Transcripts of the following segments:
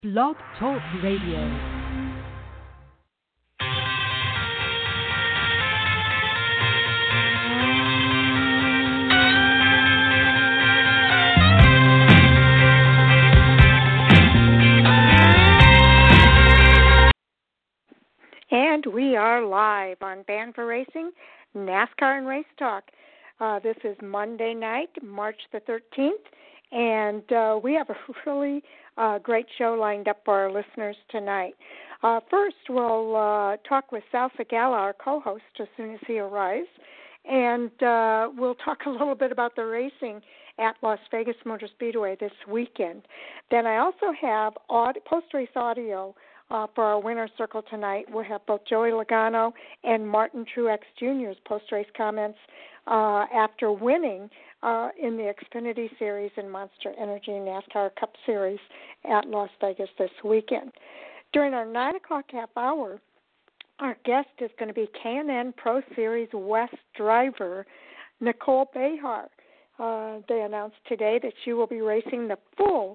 Blog Talk Radio. And we are live on Band for Racing, NASCAR and Race Talk. This is Monday night, March the 13th, and we have a really great show lined up for our listeners tonight. First, we'll talk with Sal Segala, our co-host, as soon as he arrives, and we'll talk a little bit about the racing at Las Vegas Motor Speedway this weekend. Then I also have post-race audio for our winner's circle tonight. We'll have both Joey Logano and Martin Truex Jr.'s post-race comments after winning in the Xfinity Series and Monster Energy NASCAR Cup Series at Las Vegas this weekend. During our 9 o'clock half hour, our guest is going to be K&N Pro Series West driver Nicole Behar. They announced today that she will be racing the full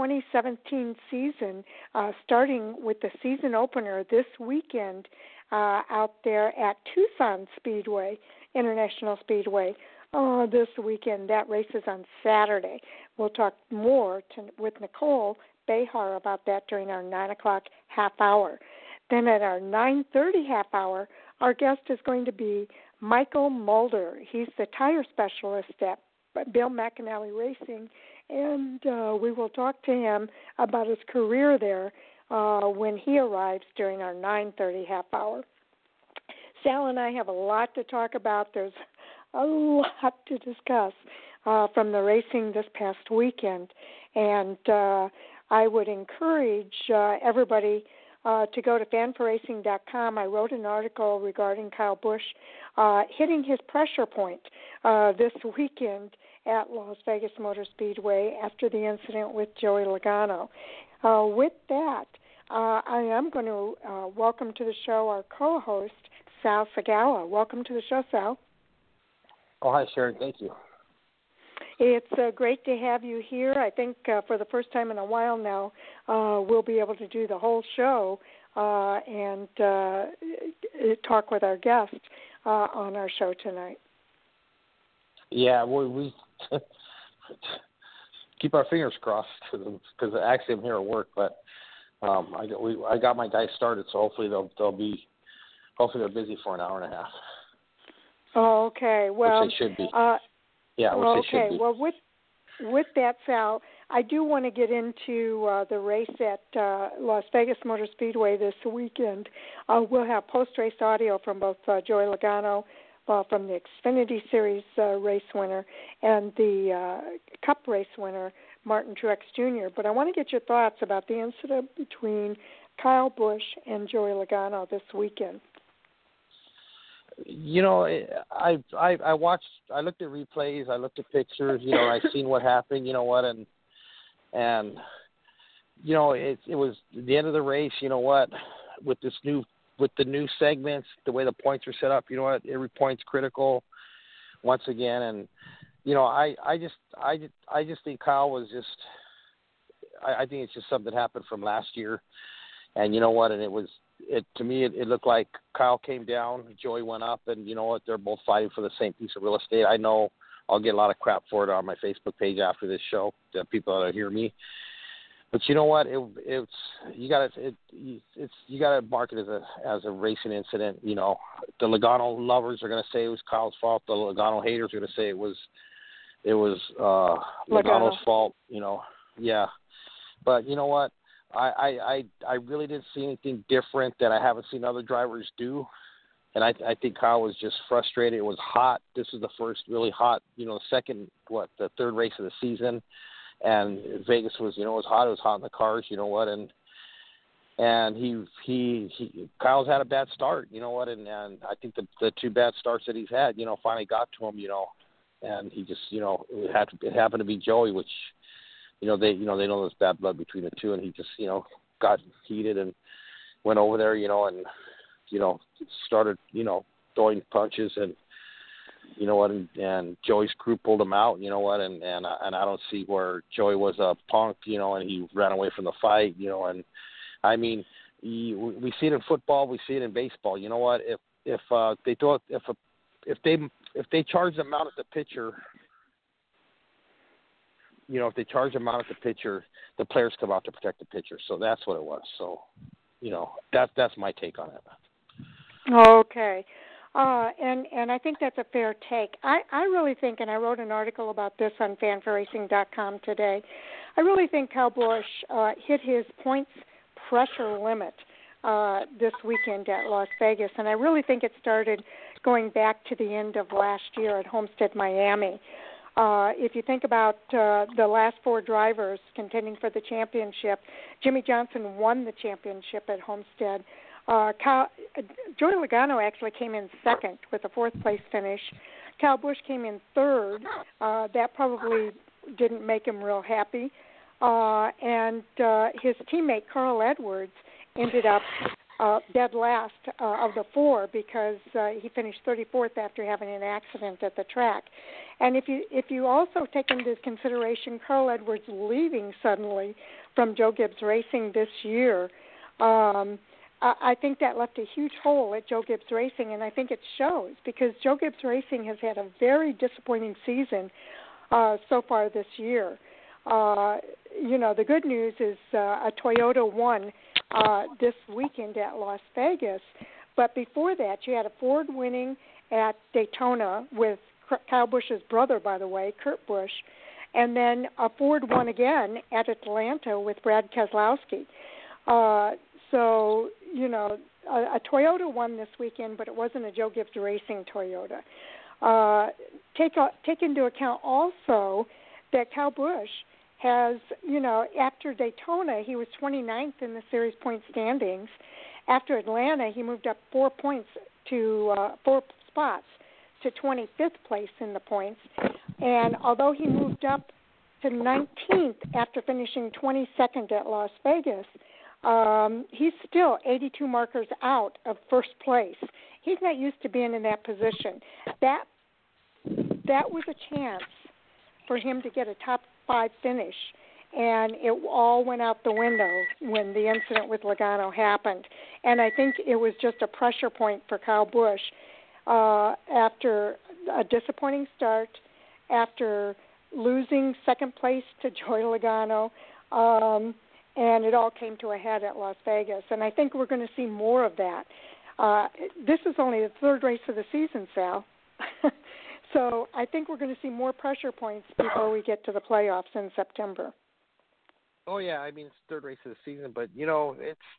2017 season, starting with the season opener this weekend out there at Tucson International Speedway. This weekend. That race is on Saturday. We'll talk more with Nicole Behar about that during our 9 o'clock half hour. Then at our 9:30 half hour, our guest is going to be Michael Mulder. He's the tire specialist at Bill McAnally Racing, and we will talk to him about his career there when he arrives during our 9:30 half hour. Sal and I have a lot to talk about. There's a lot to discuss from the racing this past weekend, and I would encourage everybody to go to fanforracing.com. I wrote an article regarding Kyle Busch hitting his pressure point this weekend at Las Vegas Motor Speedway after the incident with Joey Logano. With that, I am going to welcome to the show our co-host, Sal Segala. Welcome to the show, Sal. Oh, hi, Sharon. Thank you. It's great to have you here. I think for the first time in a while now, we'll be able to do the whole show and talk with our guest on our show tonight. Yeah, we keep our fingers crossed because actually I'm here at work, but I got my guys started, so hopefully they're busy for an hour and a half. Oh, okay. Well, which they should be. They should be. Well, with that, Sal, I do want to get into the race at Las Vegas Motor Speedway this weekend. We'll have post-race audio from both Joey Logano, from the Xfinity Series race winner, and the Cup race winner, Martin Truex Jr. But I want to get your thoughts about the incident between Kyle Busch and Joey Logano this weekend. You know, I watched. I looked at replays. I looked at pictures. You know, I seen what happened. You know what, and you know, it was the end of the race. You know what, with the new segments, the way the points are set up. You know what, every point's critical once again. And you know, I just think Kyle was just. I think it's just something that happened from last year, and you know what, and to me, it looked like Kyle came down, Joey went up, and you know what? They're both fighting for the same piece of real estate. I know I'll get a lot of crap for it on my Facebook page after this show, the people that hear me. But you know what? You gotta mark it as a racing incident. You know, the Logano lovers are gonna say it was Kyle's fault. The Logano haters are gonna say it was Logano's fault. You know, yeah. But you know what? I really didn't see anything different that I haven't seen other drivers do, and I think Kyle was just frustrated. It was hot. This is the first really hot, you know, the third race of the season, and Vegas was, you know, it was hot. It was hot in the cars, you know what, and Kyle's had a bad start, you know what, and I think the two bad starts that he's had, you know, finally got to him, you know, and he just, you know, it happened to be Joey, which. They know there's bad blood between the two, and he just, you know, got heated and went over there, you know, and, you know, started, you know, throwing punches, and You know what? And Joey's crew pulled him out. You know what? And I don't see where Joey was a punk. You know, and he ran away from the fight. You know, and I mean, we see it in football. We see it in baseball. You know what? If they charge them out at the pitcher. You know, if they charge them out at the pitcher, the players come out to protect the pitcher. So that's what it was. So, you know, that's my take on it. Okay. And I think that's a fair take. I really think, and I wrote an article about this on fanforracing.com today, I really think Kyle Busch hit his points pressure limit this weekend at Las Vegas. And I really think it started going back to the end of last year at Homestead, Miami. If you think about the last four drivers contending for the championship, Jimmy Johnson won the championship at Homestead. Joey Logano actually came in second with a fourth-place finish. Kyle Busch came in third. That probably didn't make him real happy. And his teammate, Carl Edwards, ended up dead last of the four because he finished 34th after having an accident at the track. And if you also take into consideration Carl Edwards leaving suddenly from Joe Gibbs Racing this year, I think that left a huge hole at Joe Gibbs Racing, and I think it shows because Joe Gibbs Racing has had a very disappointing season so far this year. You know, the good news is a Toyota won this weekend at Las Vegas, but before that you had a Ford winning at Daytona with Kyle Busch's brother, by the way, Kurt Busch, and then a Ford won again at Atlanta with Brad Keselowski. So, you know, a Toyota won this weekend, but it wasn't a Joe Gibbs Racing Toyota. Take into account also that Kyle Busch has, you know, after Daytona, he was 29th in the series point standings. After Atlanta, he moved up 4 spots to 25th place in the points. And although he moved up to 19th after finishing 22nd at Las Vegas, he's still 82 markers out of first place. He's not used to being in that position. That was a chance for him to get a top 5 finish, and it all went out the window when the incident with Logano happened. And I think it was just a pressure point for Kyle Busch after a disappointing start, after losing second place to Joey Logano, and it all came to a head at Las Vegas. And I think we're going to see more of that. This is only the third race of the season, Sal. So I think we're going to see more pressure points before we get to the playoffs in September. Oh, yeah, I mean, it's the third race of the season, but, you know,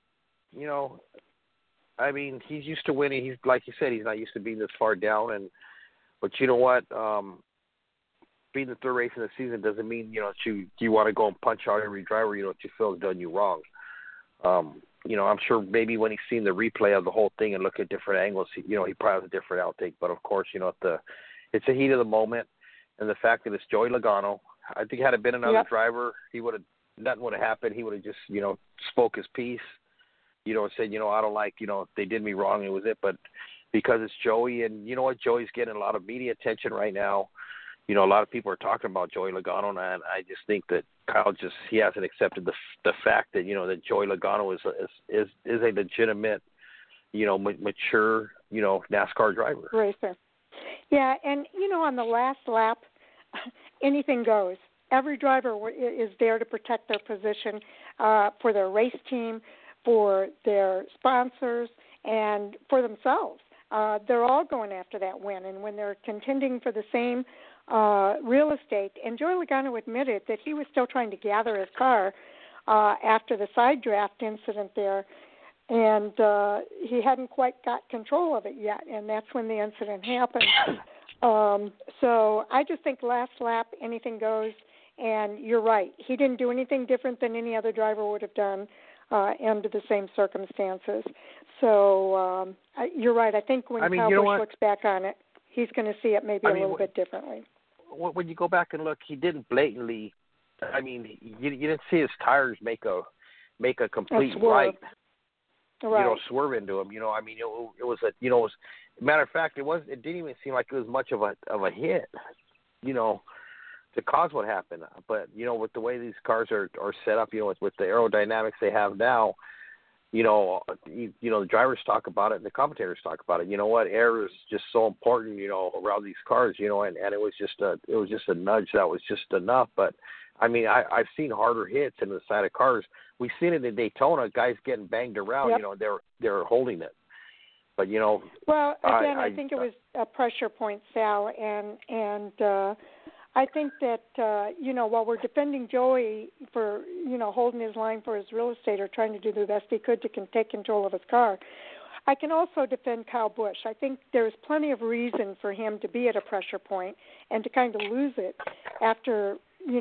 I mean, he's used to winning. He's, like you said, he's not used to being this far down. But you know what? Being the third race of the season doesn't mean, you know, you want to go and punch out every driver, you know, that you feel has done you wrong. You know, I'm sure maybe when he's seen the replay of the whole thing and look at different angles, he probably has a different outtake. But, of course, you know, it's the heat of the moment, and the fact that it's Joey Logano. I think had it been another driver, nothing would have happened. He would have just, you know, spoke his piece, you know, and said, you know, I don't like, you know, they did me wrong, it was it. But because it's Joey, and you know what, Joey's getting a lot of media attention right now. You know, a lot of people are talking about Joey Logano, and I just think that Kyle he hasn't accepted the fact that, you know, that Joey Logano is a legitimate, you know, mature, you know, NASCAR driver. Racer. Yeah, and, you know, on the last lap, anything goes. Every driver is there to protect their position for their race team, for their sponsors, and for themselves. They're all going after that win, and when they're contending for the same real estate, and Joey Logano admitted that he was still trying to gather his car after the side draft incident there, and he hadn't quite got control of it yet, and that's when the incident happened. So I just think last lap, anything goes, and you're right. He didn't do anything different than any other driver would have done under the same circumstances. So you're right. I think when Kyle Busch looks back on it, he's going to see it maybe a little bit differently. When you go back and look, he didn't blatantly. I mean, you didn't see his tires make a complete right. Right. swerve into him. I mean, it was matter of fact, it didn't even seem like it was much of a hit, to cause what happened. But with the way these cars are set up, with the aerodynamics they have now, the drivers talk about it and the commentators talk about it. Air is just so important, around these cars, and it was just a nudge that was just enough. But I mean, I've seen harder hits in the side of cars. We've seen it in Daytona, guys getting banged around. Yep. They're holding it. But well, again, I think it was a pressure point, Sal, and I think that while we're defending Joey for holding his line for his real estate or trying to do the best he could to take control of his car, I can also defend Kyle Busch. I think there's plenty of reason for him to be at a pressure point and to kind of lose it after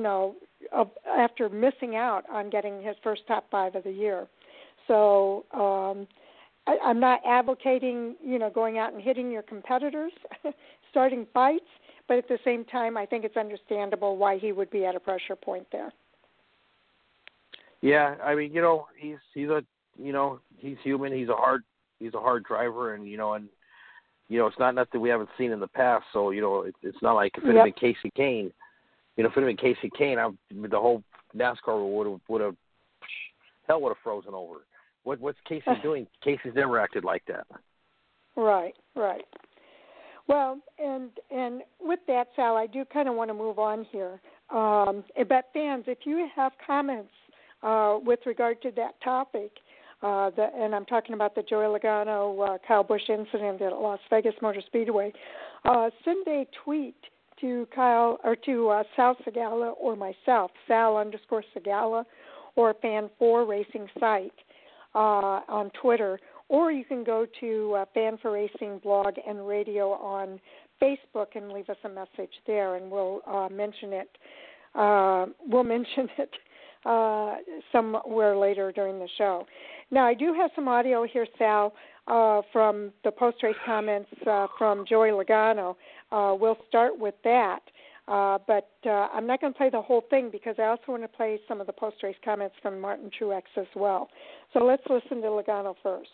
missing out on getting his first top 5 of the year. So I'm not advocating going out and hitting your competitors, starting fights. But at the same time, I think it's understandable why he would be at a pressure point there. Yeah, I mean, he's human. He's a hard driver, and it's not nothing we haven't seen in the past. So it's not like if it had been Casey Kane, if it had been Casey Kane, the whole NASCAR would have frozen over. What's Casey doing? Casey's never acted like that. Right. Well, and with that, Sal, I do kind of want to move on here. But fans, if you have comments with regard to that topic, and I'm talking about the Joey Logano, Kyle Busch incident at Las Vegas Motor Speedway, send a tweet to Sal Segala or myself, Sal_Segala, or Fan4 Racing site on Twitter. Or you can go to Fan for Racing blog and radio on Facebook and leave us a message there, and we'll mention it. We'll mention it somewhere later during the show. Now, I do have some audio here, Sal, from the post-race comments from Joey Logano. We'll start with that. But I'm not going to play the whole thing because I also want to play some of the post-race comments from Martin Truex as well. So let's listen to Logano first.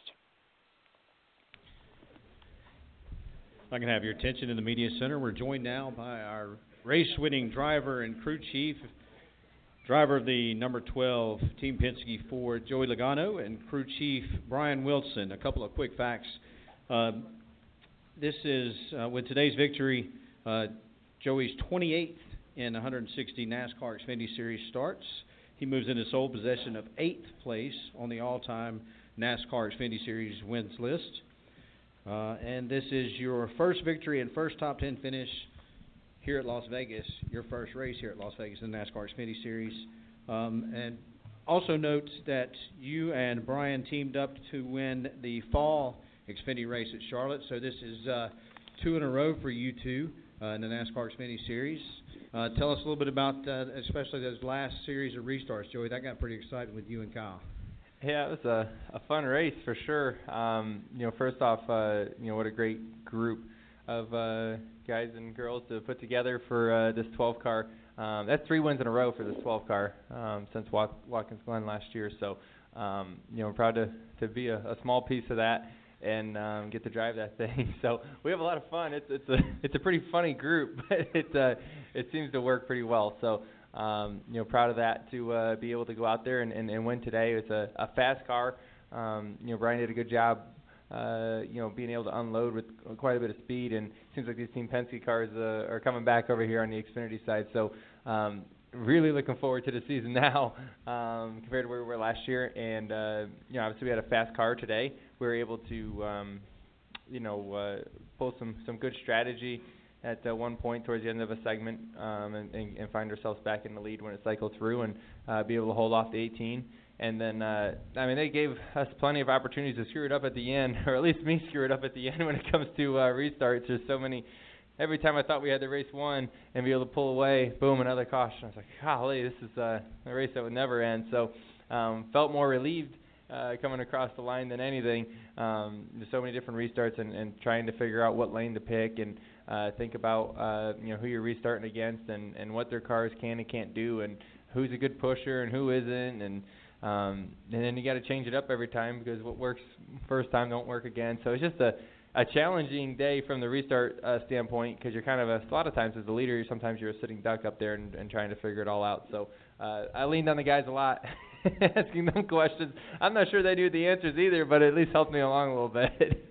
I can have your attention in the media center. We're joined now by our race-winning driver and crew chief, driver of the number 12 Team Penske Ford, Joey Logano, and crew chief Brian Wilson. A couple of quick facts. This is, with today's victory, Joey's 28th in 160 NASCAR Xfinity Series starts. He moves into sole possession of 8th place on the all-time NASCAR Xfinity Series wins list. And this is your first victory and first top 10 finish here at Las Vegas, your first race here at Las Vegas in the NASCAR Xfinity Series. And also note that you and Brian teamed up to win the fall Xfinity race at Charlotte. So this is 2 in a row for you two in the NASCAR Xfinity Series. Tell us a little bit about especially those last series of restarts, Joey. That got pretty exciting with you and Kyle. Yeah, it was a fun race for sure. First off, what a great group of guys and girls to put together for this 12 car. That's 3 wins in a row for this 12 car since Watkins Glen last year. So, we're proud to be a small piece of that and get to drive that thing. So we have a lot of fun. It's a pretty funny group, but it seems to work pretty well. So. Proud of that to be able to go out there and win today. It's a fast car. Brian did a good job, being able to unload with quite a bit of speed. And it seems like these Team Penske cars are coming back over here on the Xfinity side. So really looking forward to the season now compared to where we were last year. And, obviously we had a fast car today. We were able to, pull some good strategy at one point towards the end of a segment and find ourselves back in the lead when it cycled through and be able to hold off the 18. And then, they gave us plenty of opportunities to screw it up at the end, or at least me screw it up at the end when it comes to restarts. There's so many. Every time I thought we had the race won and be able to pull away, boom, another caution. I was like, golly, this is a race that would never end. So felt more relieved coming across the line than anything. There's so many different restarts and trying to figure out what lane to pick and think about who you're restarting against and what their cars can and can't do and who's a good pusher and who isn't. And And then you got to change it up every time because what works first time don't work again. So it's just a challenging day from the restart standpoint because you're kind of a lot of times as the leader, sometimes you're a sitting duck up there and trying to figure it all out. So I leaned on the guys a lot, asking them questions. I'm not sure they knew the answers either, but it at least helped me along a little bit.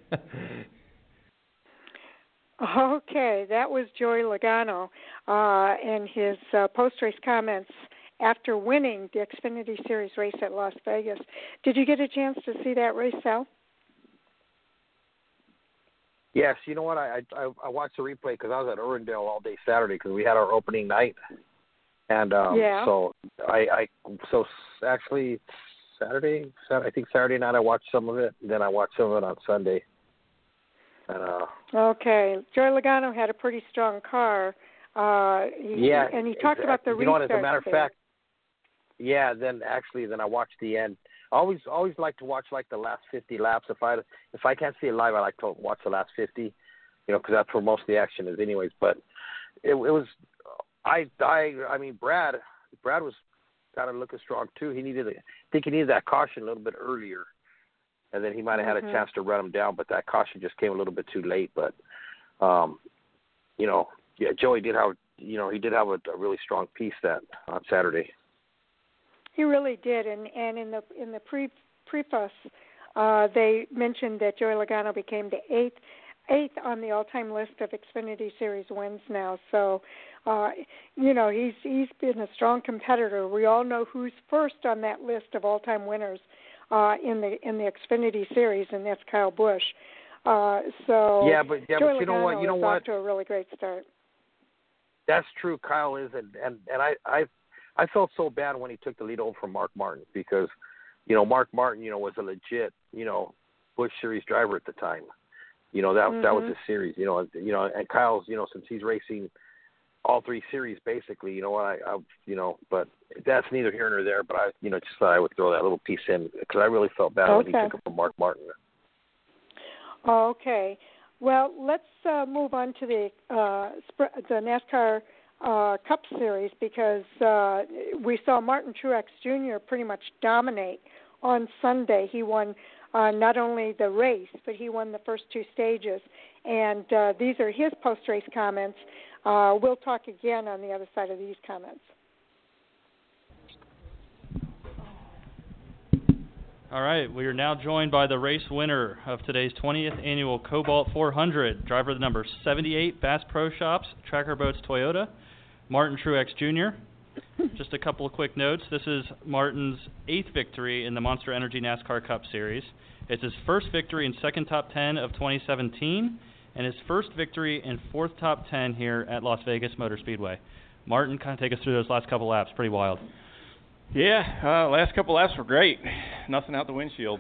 Okay, that was Joey Logano and his post-race comments after winning the Xfinity Series race at Las Vegas. Did you get a chance to see that race, Sal? Yes, you know what? I watched the replay because I was at Irwindale all day Saturday because we had our opening night, and so so actually Saturday I think Saturday night I watched some of it, and then I watched some of it on Sunday. And, okay, Joey Logano had a pretty strong car. And he talked about the restart. You know what? As a matter of fact, then I watched the end. I always like to watch like the last 50 laps. If I can't see it live, I like to watch the last 50, because that's where most of the action is, anyways. But it was, I mean, Brad was kind of looking strong too. I think he needed that caution a little bit earlier, and then he might have had a chance to run him down. But that caution just came a little bit too late. But Joey did have, he did have a really strong piece on Saturday. He really did, and in the preface, they mentioned that Joey Logano became the eighth on the all-time list of Xfinity Series wins now. So, he's been a strong competitor. We all know who's first on that list of all-time winners in the Xfinity Series, and that's Kyle Busch. Joey but Logano you know what? Off to a really great start. That's true. Kyle is, and I felt so bad when he took the lead over from Mark Martin because, Mark Martin, was a legit, Busch Series driver at the time. That was his series, and Kyle's, since he's racing all three series basically, but that's neither here nor there. But I, just thought I would throw that little piece in because I really felt bad when he took it from Mark Martin. Okay. Well, let's move on to the NASCAR Cup Series because we saw Martin Truex Jr. pretty much dominate on Sunday. He won not only the race, but he won the first two stages. And these are his post-race comments. We'll talk again on the other side of these comments. All right, we are now joined by the race winner of today's 20th annual Cobalt 400, driver of the number 78 Bass Pro Shops, Tracker Boats Toyota, Martin Truex Jr. Just a couple of quick notes. This is Martin's 8th victory in the Monster Energy NASCAR Cup Series. It's his first victory and second top 10 of 2017, and his first victory and fourth top 10 here at Las Vegas Motor Speedway. Martin, kind of take us through those last couple laps. Pretty wild. Yeah, last couple laps were great. Nothing out the windshields.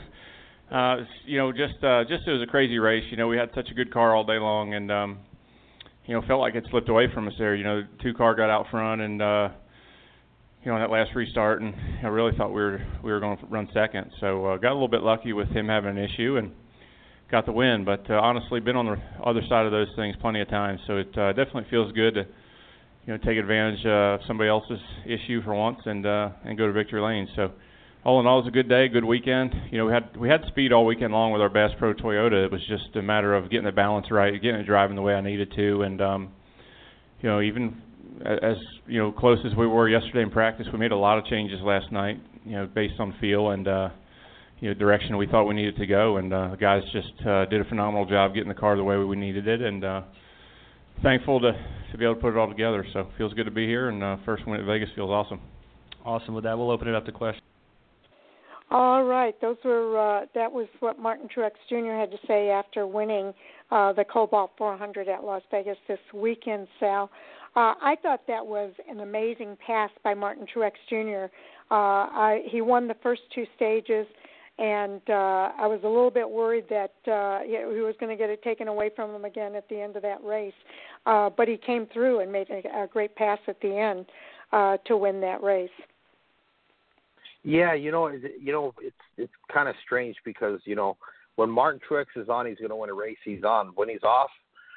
Just it was a crazy race. We had such a good car all day long, and felt like it slipped away from us there. The two car got out front, and that last restart, and I really thought we were going to run second. So got a little bit lucky with him having an issue and got the win. But honestly, been on the other side of those things plenty of times, so it definitely feels good to take advantage of somebody else's issue for once and go to victory lane. So all in all, it was a good day, good weekend. We had speed all weekend long with our Bass Pro Toyota. It was just a matter of getting the balance right, getting it driving the way I needed to, and even as close as we were yesterday in practice, we made a lot of changes last night, based on feel and direction we thought we needed to go, and the guys just did a phenomenal job getting the car the way we needed it, and thankful to be able to put it all together. So feels good to be here, and first win at Vegas feels awesome. Awesome. With that, we'll open it up to questions. All right, that was what Martin Truex Jr. had to say after winning the Cobalt 400 at Las Vegas this weekend, Sal. I thought that was an amazing pass by Martin Truex Jr. He won the first two stages, and I was a little bit worried that he was going to get it taken away from him again at the end of that race. But he came through and made a great pass at the end to win that race. Yeah, it's kind of strange because, when Martin Truex is on, he's going to win a race, he's on. When he's off,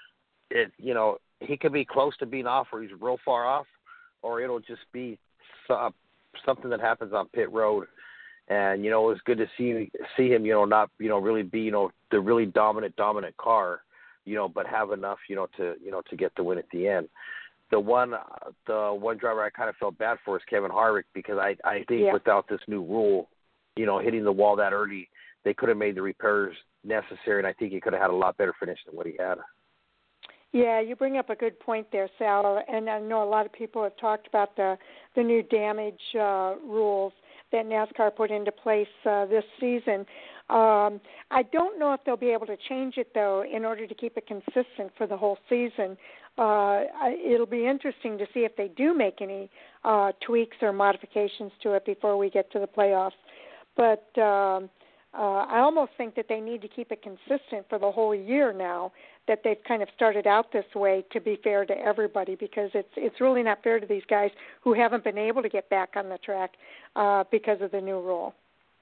he could be close to being off or he's real far off, or it'll just be something that happens on pit road. And it was good to see him, not really be the really dominant car, but have enough, to get the win at the end. The one driver I kind of felt bad for is Kevin Harvick, because I think without this new rule, hitting the wall that early, they could have made the repairs necessary, and I think he could have had a lot better finish than what he had. Yeah, you bring up a good point there, Sal, and I know a lot of people have talked about the new damage rules that NASCAR put into place this season. I don't know if they'll be able to change it, though, in order to keep it consistent for the whole season. It'll be interesting to see if they do make any tweaks or modifications to it before we get to the playoffs. But I almost think that they need to keep it consistent for the whole year now, that they've kind of started out this way to be fair to everybody, because it's really not fair to these guys who haven't been able to get back on the track because of the new rule.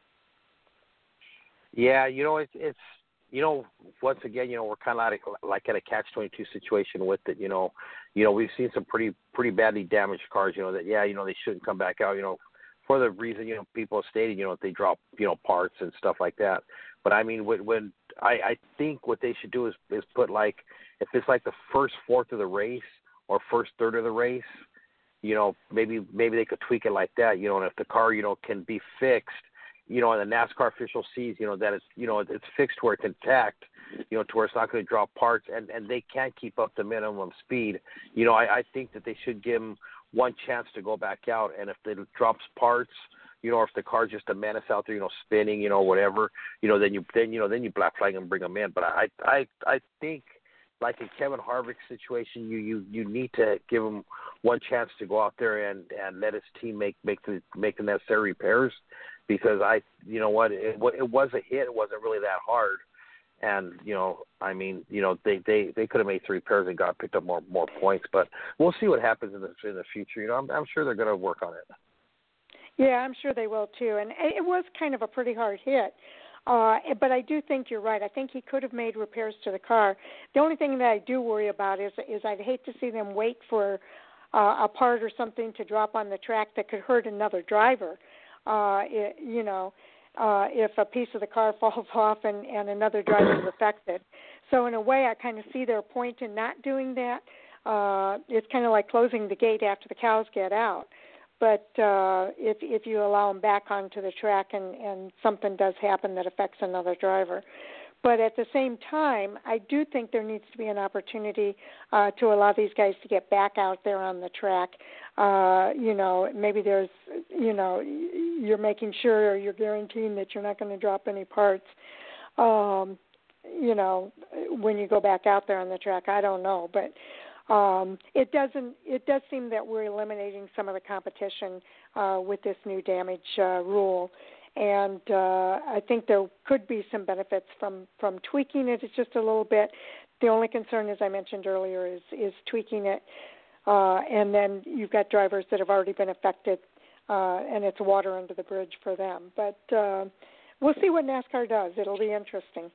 Yeah, it's once again, we're kind of like at a catch-22 situation with it. We've seen some pretty badly damaged cars. That they shouldn't come back out. For the reason people have stated, they drop parts and stuff like that. But I mean, when I think what they should do is put, like, if it's like the first fourth of the race or first third of the race, maybe they could tweak it like that. And if the car can be fixed, and the NASCAR official sees that it's fixed where it's intact, to where it's not going to drop parts, and they can't keep up the minimum speed. I think that they should give them one chance to go back out, and if it drops parts, or if the car's just a menace out there, spinning, whatever, then you black flag and bring them in. But I think, like in Kevin Harvick's situation, you need to give him one chance to go out there and let his team make the necessary repairs, because it was a hit. It wasn't really that hard. And, they could have made 3 repairs and picked up more points, but we'll see what happens in the future. I'm sure they're going to work on it. Yeah, I'm sure they will too. And it was kind of a pretty hard hit. But I do think you're right. I think he could have made repairs to the car. The only thing that I do worry about is I'd hate to see them wait for a part or something to drop on the track that could hurt another driver. If a piece of the car falls off and another driver is affected. So in a way, I kind of see their point in not doing that. It's kind of like closing the gate after the cows get out. But if you allow them back onto the track and something does happen that affects another driver. But at the same time, I do think there needs to be an opportunity to allow these guys to get back out there on the track. Maybe there's, you're making sure, or you're guaranteeing that you're not going to drop any parts, when you go back out there on the track. I don't know. But it does seem that we're eliminating some of the competition with this new damage rule. And I think there could be some benefits from tweaking it just a little bit. The only concern, as I mentioned earlier, is tweaking it. And then you've got drivers that have already been affected, and it's water under the bridge for them. But we'll see what NASCAR does. It'll be interesting.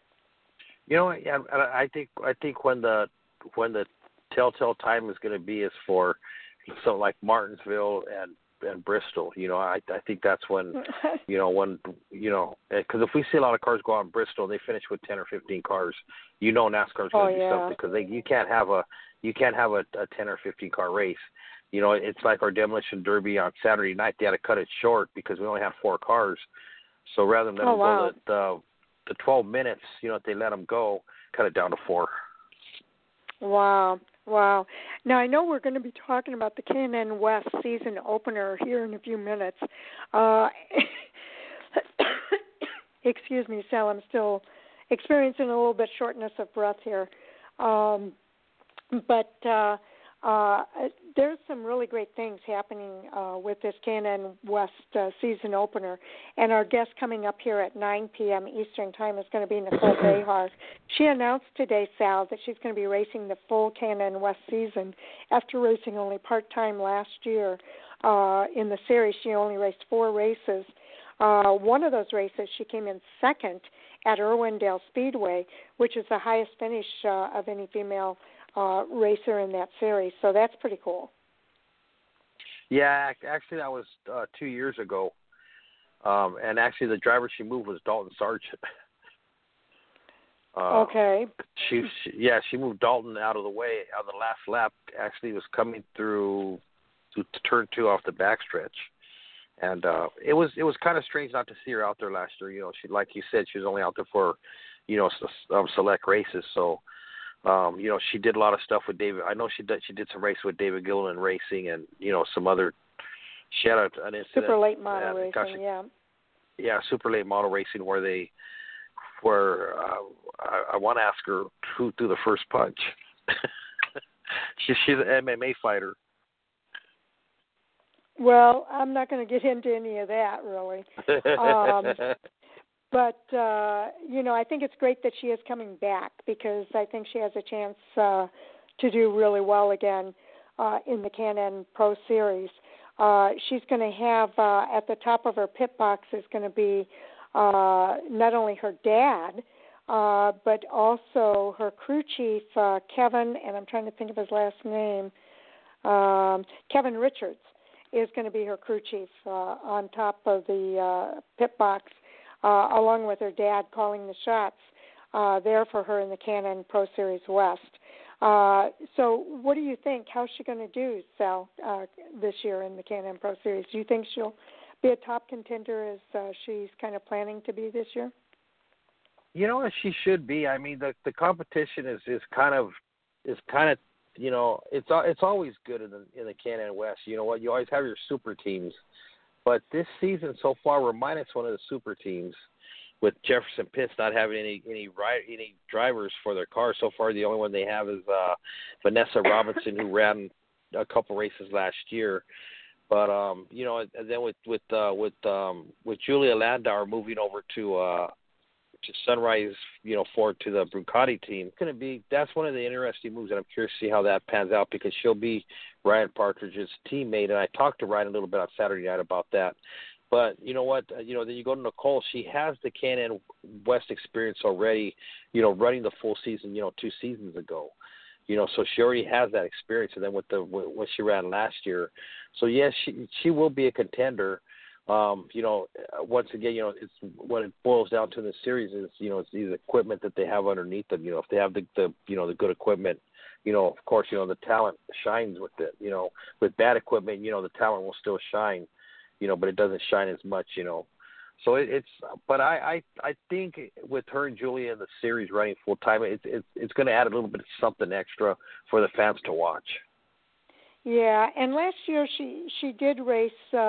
I think when the telltale time is going to be is for something like Martinsville and Bristol. I think that's when, because if we see a lot of cars go out in Bristol and they finish with 10 or 15 cars, NASCAR's going to do something, because you can't have a 10 or 15 car race. It's like our demolition derby on Saturday night. They had to cut it short because we only have 4 cars. So rather than let them go the 12 minutes, if they let them go, cut it down to 4. Wow. Now, I know we're going to be talking about the K&N West season opener here in a few minutes. Excuse me, Sal, I'm still experiencing a little bit shortness of breath here. But there's some really great things happening with this K&N West season opener. And our guest coming up here at 9 p.m. Eastern Time is going to be Nicole Behar. She announced today, Sal, that she's going to be racing the full K&N West season after racing only part-time last year. In the series, she only raced 4 races. One of those races, she came in second at Irwindale Speedway, which is the highest finish of any female racer in that series. So that's pretty cool. Yeah, actually that was 2 years ago. And actually, the driver she moved was Dalton Sargent. Okay. She moved Dalton out of the way on the last lap. Actually, he was coming through to turn 2 off the backstretch, and it was kind of strange not to see her out there last year. You know, she, like you said, she was only out there for, you know, select races. So, you know, she did a lot of stuff with David. I know she did some racing with David Gilliland Racing, and you know, some other. She had an incident. Super late model racing, yeah. Yeah, super late model racing where I want to ask her who threw the first punch. She's an MMA fighter. Well, I'm not going to get into any of that, really. But, you know, I think it's great that she is coming back because I think she has a chance to do really well again in the Can-Am Pro Series. She's going to have at the top of her pit box is going to be not only her dad, but also her crew chief, Kevin, and I'm trying to think of his last name, Kevin Richards is going to be her crew chief on top of the pit box, along with her dad calling the shots there for her in the Can-Am Pro Series West. So what do you think? How's she going to do, Sal, this year in the Can-Am Pro Series? Do you think she'll be a top contender as she's kind of planning to be this year? You know, she should be. I mean, the competition is kind of you know, it's always good in the Can-Am West. You know what? You always have your super teams, but this season so far we're minus one of the super teams, with Jefferson Pitts not having any drivers for their car. So far, the only one they have is Vanessa Robinson, who ran a couple races last year. But you know, and then with Julia Landauer moving over to Sunrise, you know, Ford to the Brucati team, that's one of the interesting moves, and I'm curious to see how that pans out because she'll be Ryan Partridge's teammate. And I talked to Ryan a little bit on Saturday night about that. But you know what? You know, then you go to Nicole. She has the Can-Am West experience already. You know, running the full season. You know, 2 seasons ago. You know, so she already has that experience. And then with what she ran last year, so yes, she will be a contender. You know, once again, you know, it's what it boils down to in the series is, you know, it's the equipment that they have underneath them. You know, if they have the you know, the good equipment, you know, of course, you know, the talent shines with it. You know, with bad equipment, you know, the talent will still shine. You know, but it doesn't shine as much, you know. So but I think with her and Julia in the series running full time, it's going to add a little bit of something extra for the fans to watch. Yeah, and last year she did race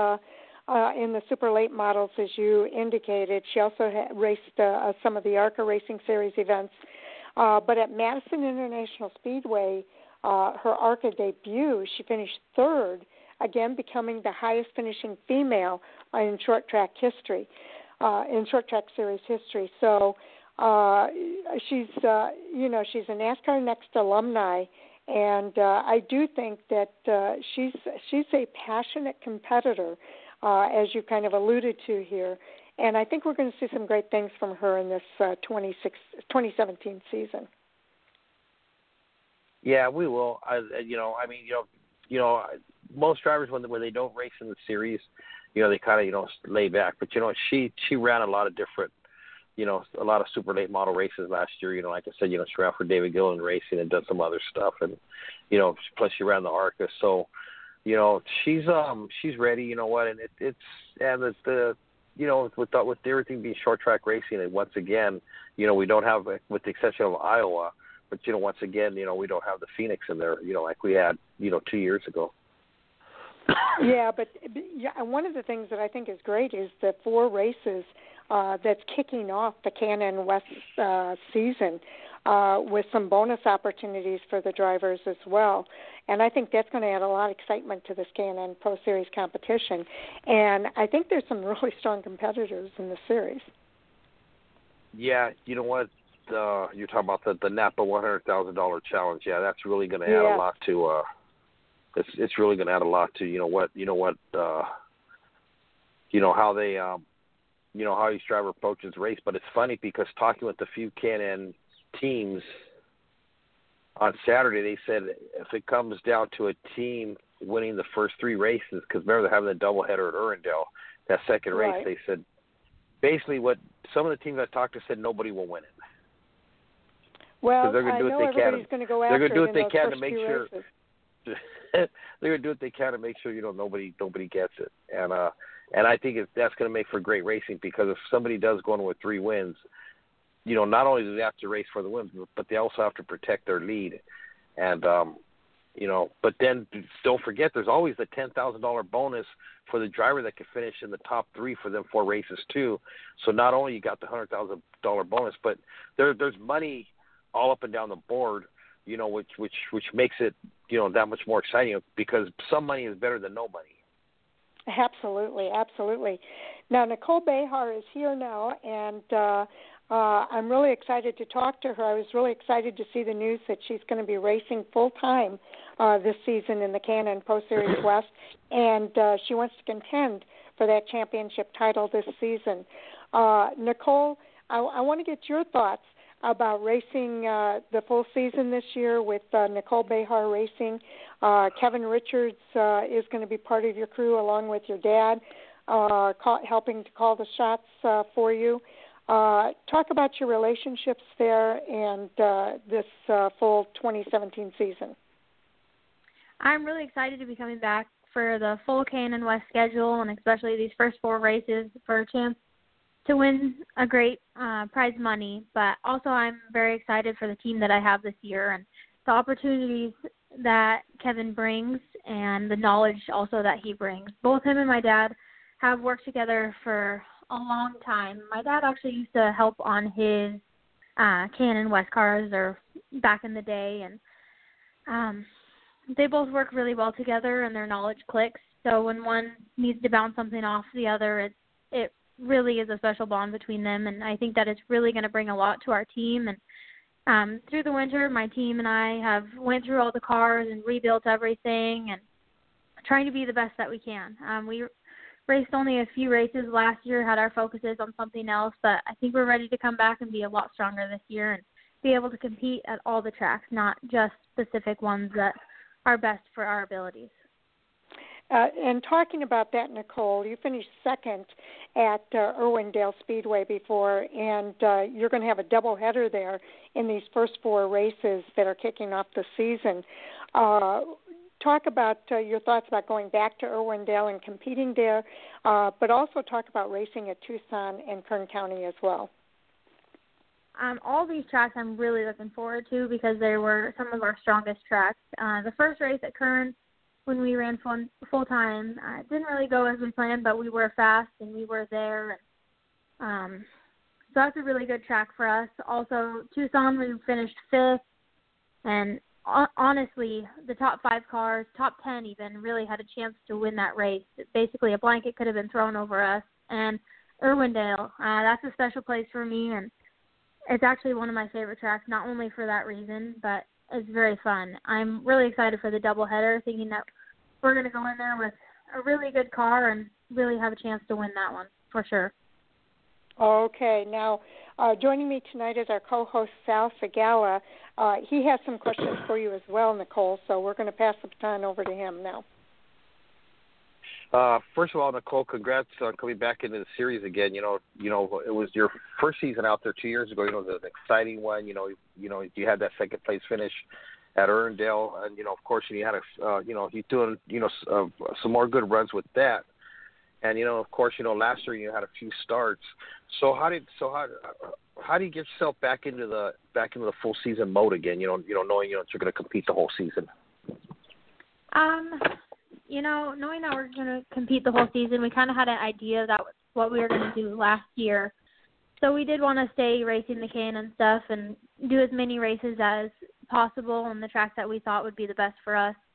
in the super late models, as you indicated. She also raced some of the ARCA Racing Series events. But at Madison International Speedway, her ARCA debut, she finished 3rd. Again, becoming the highest finishing female in short track history, in short track series history. So she's, you know, she's a NASCAR Next alumni, and I do think that she's a passionate competitor, as you kind of alluded to here. And I think we're going to see some great things from her in this 2017 season. Yeah, we will. You know, I mean, you know, most drivers when they don't race in the series, you know, they kind of, you know, lay back. But you know, she ran a lot of different, you know, a lot of super late model races last year. You know, like I said, you know, she ran for David Gilliland Racing and done some other stuff, and you know, plus she ran the ARCA. So, you know, she's ready. You know what, and it's the you know, with everything being short track racing, and once again, you know, we don't have, with the exception of Iowa. But, you know, once again, you know, we don't have the Phoenix in there, you know, like we had, you know, 2 years ago. Yeah, but one of the things that I think is great is the 4 races that's kicking off the Can-Am West season with some bonus opportunities for the drivers as well. And I think that's going to add a lot of excitement to this Can-Am Pro Series competition. And I think there's some really strong competitors in the series. Yeah, you know what? You're talking about the Napa $100,000 challenge. Yeah, that's really going to add a lot to. It's really going to add a lot to how they you know how each driver approaches the race. But it's funny because talking with a few Can-Am teams on Saturday, they said if it comes down to a team winning the first 3 races, because remember they're having the doubleheader at Irwindale, that second race. Right. They said basically what some of the teams I talked to said nobody will win it. Well, they're gonna I do know what they everybody's can. going to go They're after going to do it what they in those can to first make few sure. races. They're going to do what they can to make sure nobody gets it, and I think that's going to make for great racing, because if somebody does go in with 3 wins, not only do they have to race for the wins, but they also have to protect their lead, and but then don't forget there's always the $10,000 bonus for the driver that can finish in the top 3 for them 4 races too. So not only you got the $100,000 bonus, but there's money all up and down the board, which makes it that much more exciting, because some money is better than no money. Absolutely, absolutely. Now, Nicole Behar is here now, and I'm really excited to talk to her. I was really excited to see the news that she's going to be racing full-time this season in the Can-Am Pro Series West, and she wants to contend for that championship title this season. Nicole, I want to get your thoughts about racing the full season this year with Nicole Behar Racing. Kevin Richards is going to be part of your crew along with your dad, helping to call the shots for you. Talk about your relationships there and this full 2017 season. I'm really excited to be coming back for the full Can-Am West schedule, and especially these first 4 races for a chance to win a great prize money. But also I'm very excited for the team that I have this year and the opportunities that Kevin brings and the knowledge also that he brings. Both him and my dad have worked together for a long time. My dad actually used to help on his Can-Am West cars or back in the day, and they both work really well together and their knowledge clicks. So when one needs to bounce something off the other, it really is a special bond between them, and I think that it's really going to bring a lot to our team. And through the winter, my team and I have went through all the cars and rebuilt everything and trying to be the best that we can. We raced only a few races last year, had our focuses on something else, but I think we're ready to come back and be a lot stronger this year and be able to compete at all the tracks, not just specific ones that are best for our abilities. And talking about that, Nicole, you finished second at Irwindale Speedway before, and you're going to have a doubleheader there in these first 4 races that are kicking off the season. Talk about your thoughts about going back to Irwindale and competing there, but also talk about racing at Tucson and Kern County as well. All these tracks I'm really looking forward to because they were some of our strongest tracks. The first race at Kern, when we ran full time, it didn't really go as we planned, but we were fast and we were there. And, so that's a really good track for us. Also, Tucson, we finished 5th, and honestly, the top 5 cars, top 10 even, really had a chance to win that race. Basically, a blanket could have been thrown over us. And Irwindale, that's a special place for me, and it's actually one of my favorite tracks, not only for that reason, but it's very fun. I'm really excited for the doubleheader, thinking that we're going to go in there with a really good car and really have a chance to win that one, for sure. Okay. Now, joining me tonight is our co-host, Sal Segala. He has some questions for you as well, Nicole, so we're going to pass the baton over to him now. First of all, Nicole, congrats on coming back into the series again. It was your first season out there 2 years ago. It was an exciting one. You had that second place finish at Irwindale, and of course, you had you're doing some more good runs with that. And of course, last year you had a few starts. So how do you get yourself back into the full season mode again? Knowing that you're going to compete the whole season. Knowing that we're going to compete the whole season, we kind of had an idea that was what we were going to do last year. So we did want to stay racing the Can-Am stuff and do as many races as possible on the tracks that we thought would be the best for us.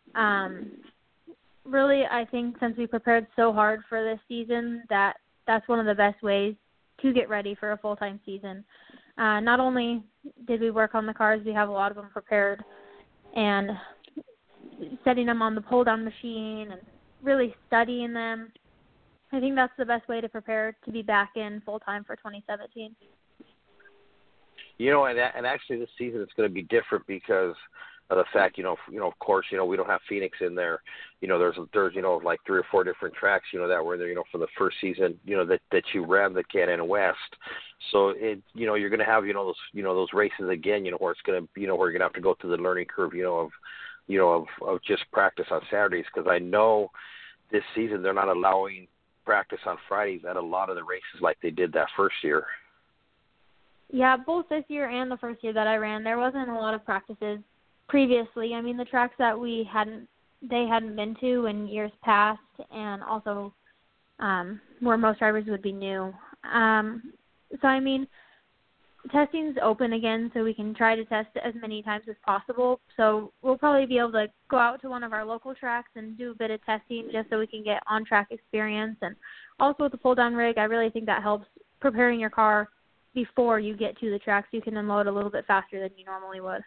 Really, I think since we prepared so hard for this season, that's one of the best ways to get ready for a full-time season. Not only did we work on the cars, we have a lot of them prepared, and setting them on the pull-down machine and really studying them. I think that's the best way to prepare to be back in full-time for 2017. And actually this season it's going to be different because the fact, of course, we don't have Phoenix in there. There's like 3 or 4 different tracks, that were there, for the first season, that you ran the Can-Am West. So you're going to have, those races again, where it's going to, where you're going to have to go through the learning curve, of just practice on Saturdays, because I know this season they're not allowing practice on Fridays at a lot of the races like they did that first year. Yeah, both this year and the first year that I ran, there wasn't a lot of practices previously. I mean, the tracks that they hadn't been to in years past, and also where most drivers would be new. So, I mean, testing's open again, so we can try to test as many times as possible. So we'll probably be able to go out to one of our local tracks and do a bit of testing just so we can get on-track experience. And also with the pull-down rig, I really think that helps preparing your car before you get to the track, so you can unload a little bit faster than you normally would.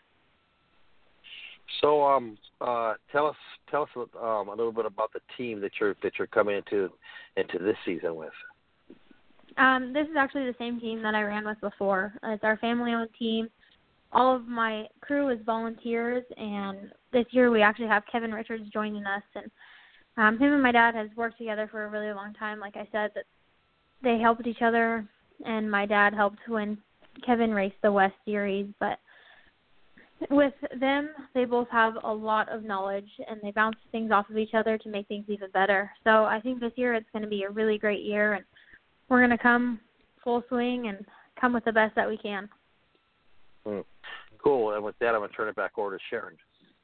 So tell us a little bit about the team that you're coming into this season with. This is actually the same team that I ran with before. It's our family-owned team. All of my crew is volunteers, and this year we actually have Kevin Richards joining us. And him and my dad has worked together for a really long time. Like I said, that they helped each other, and my dad helped when Kevin raced the West Series. But with them, they both have a lot of knowledge, and they bounce things off of each other to make things even better. So I think this year it's going to be a really great year, and we're going to come full swing and come with the best that we can. Cool. And with that, I'm going to turn it back over to Sharon.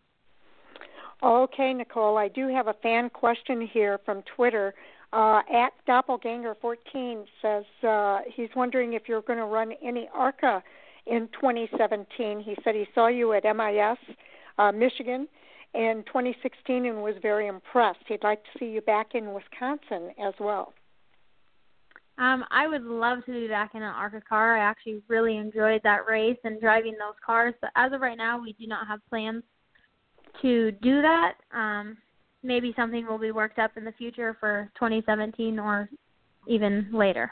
Okay, Nicole, I do have a fan question here from Twitter. At Doppelganger14 says he's wondering if you're going to run any ARCA in 2017. He said he saw you at MIS, Michigan, in 2016 and was very impressed. He'd like to see you back in Wisconsin as well. I would love to be back in an ARCA car. I actually really enjoyed that race and driving those cars. But as of right now, we do not have plans to do that. Maybe something will be worked up in the future for 2017 or even later.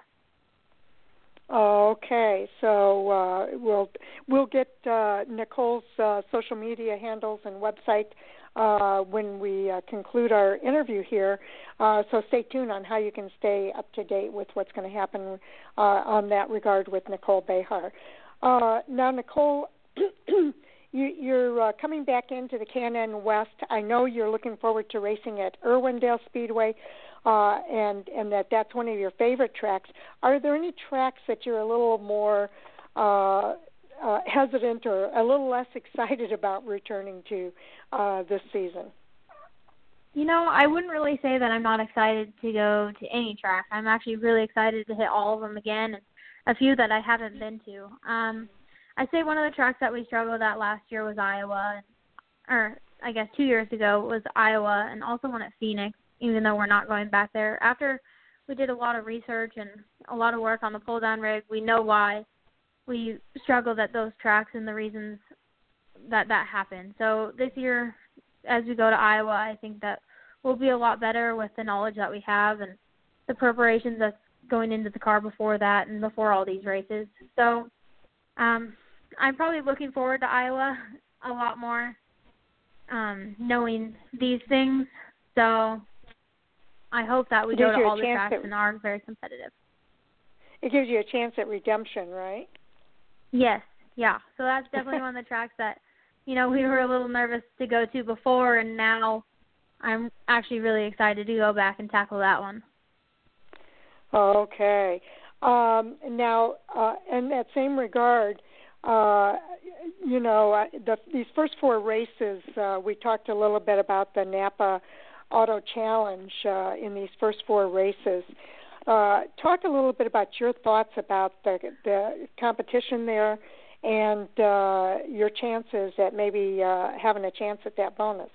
Okay, so we'll get Nicole's social media handles and website when we conclude our interview here. So stay tuned on how you can stay up to date with what's going to happen on that regard with Nicole Behar. Now, Nicole, you're coming back into the Can-Am West. I know you're looking forward to racing at Irwindale Speedway, and that's one of your favorite tracks. Are there any tracks that you're a little more hesitant or a little less excited about returning to this season? I wouldn't really say that I'm not excited to go to any track. I'm actually really excited to hit all of them again, and a few that I haven't been to. I'd say one of the tracks that we struggled at last year was Iowa, or I guess 2 years ago was Iowa, and also one at Phoenix, even though we're not going back there. After we did a lot of research and a lot of work on the pull-down rig, we know why we struggled at those tracks and the reasons that happened. So this year, as we go to Iowa, I think that we'll be a lot better with the knowledge that we have and the preparations that's going into the car before that and before all these races. So I'm probably looking forward to Iowa a lot more, knowing these things. So I hope that we go to all the tracks and are very competitive. It gives you a chance at redemption, right? Yes, yeah. So that's definitely one of the tracks that, we were a little nervous to go to before, and now I'm actually really excited to go back and tackle that one. Okay. Now, in that same regard, these first 4 races, we talked a little bit about the Napa Auto Challenge in these first 4 races. Talk a little bit about your thoughts about the competition there and your chances at maybe having a chance at that bonus.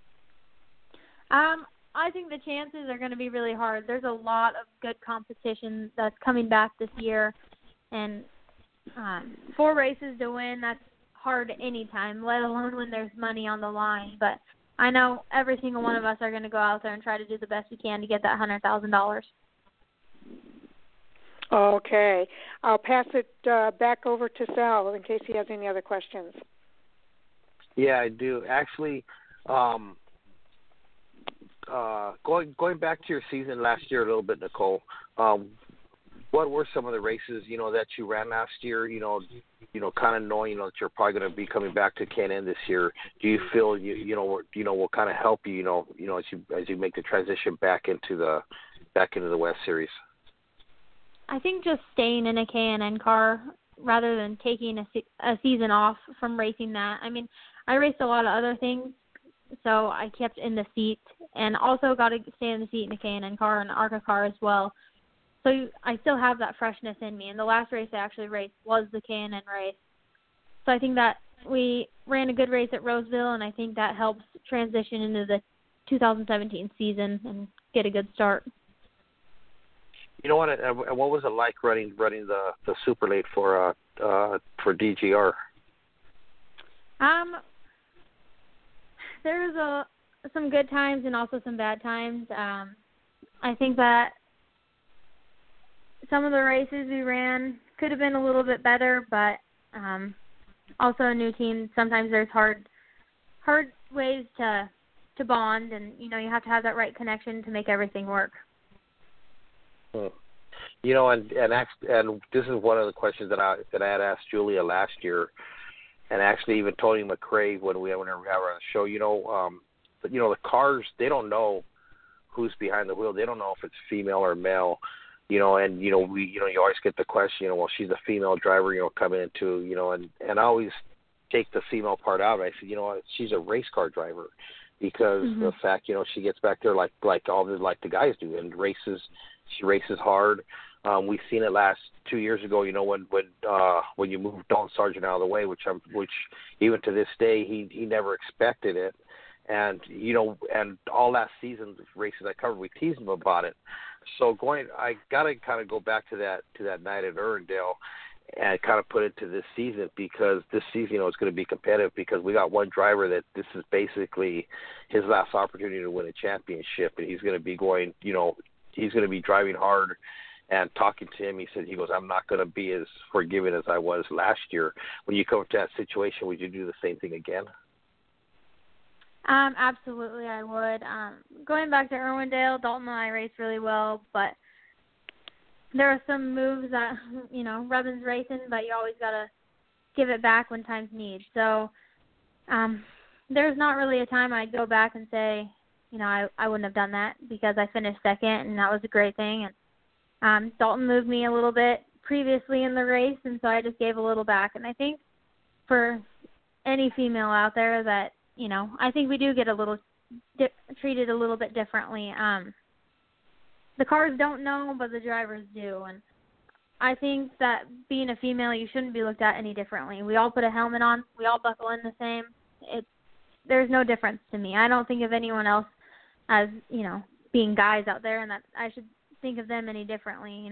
I think the chances are going to be really hard. There's a lot of good competition that's coming back this year, and 4 races to win, that's hard any time, let alone when there's money on the line. But I know every single one of us are going to go out there and try to do the best we can to get that $100,000. Okay. I'll pass it back over to Sal in case he has any other questions. Yeah, I do. Actually, going back to your season last year a little bit, Nicole, what were some of the races, that you ran last year, kind of knowing, that you're probably going to be coming back to K&N this year? Do you feel, will kind of help you, as you make the transition back into the West Series? I think just staying in a K&N car rather than taking a season off from racing that. I mean, I raced a lot of other things, so I kept in the seat and also got to stay in the seat in a K&N car and an ARCA car as well. So I still have that freshness in me. And the last race I actually raced was the K&N race. So I think that we ran a good race at Roseville, and I think that helps transition into the 2017 season and get a good start. You know what? What was it like running the super late for DGR? There was some good times and also some bad times. I think that some of the races we ran could have been a little bit better, but also a new team. Sometimes there's hard ways to bond, and you have to have that right connection to make everything work. And this is one of the questions that I had asked Julia last year, and actually even Tony McRae whenever we have on the show. The cars, they don't know who's behind the wheel. They don't know if it's female or male. You always get the question, well, she's a female driver, coming into, and I always take the female part out. I said, she's a race car driver, because the fact, she gets back there like the guys do, and she races hard. We've seen it last 2 years ago, when you moved Dalton Sargent out of the way, which even to this day he never expected it, and and all last season's races I covered, we teased him about it. So I gotta kind of go back to that night at Irwindale and kind of put it to this season, because this season, it's going to be competitive, because we got one driver that this is basically his last opportunity to win a championship, and he's going to be going, he's going to be driving hard. And talking to him, he said, I'm not going to be as forgiving as I was last year. When you come to that situation, would you do the same thing again? Absolutely, I would. Going back to Irwindale, Dalton and I raced really well, but there are some moves that, Rebin's racing, but you always got to give it back when time's need. So there's not really a time I'd go back and say, I wouldn't have done that, because I finished second, and that was a great thing. And Dalton moved me a little bit previously in the race, and so I just gave a little back. And I think for any female out there that, I think we do get a little treated a little bit differently. The cars don't know, but the drivers do. And I think that being a female, you shouldn't be looked at any differently. We all put a helmet on. We all buckle in the same. There's no difference to me. I don't think of anyone else as, being guys out there, and that I should think of them any differently,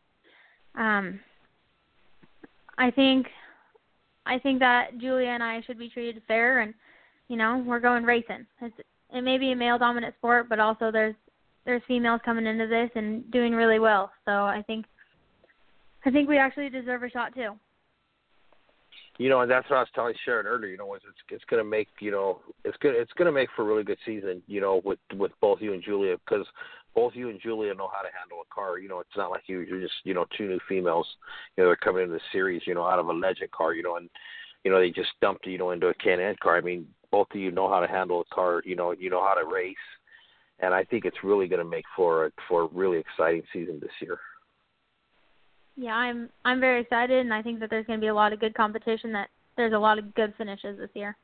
I think that Julia and I should be treated fair, and we're going racing. It may be a male dominant sport, but also there's females coming into this and doing really well. So I think we actually deserve a shot too. And that's what I was telling Sharon earlier. It's going to make it's going to make for a really good season. With both you and Julia, because both you and Julia know how to handle a car. It's not like you're just two new females. They're coming into the series. Out of a Legend car. And they just dumped into a Can-Am car. I mean, both of you know how to handle a car. You know how to race, and I think it's really going to make for a really exciting season this year. Yeah, I'm very excited, and I think that there's going to be a lot of good competition, that there's a lot of good finishes this year.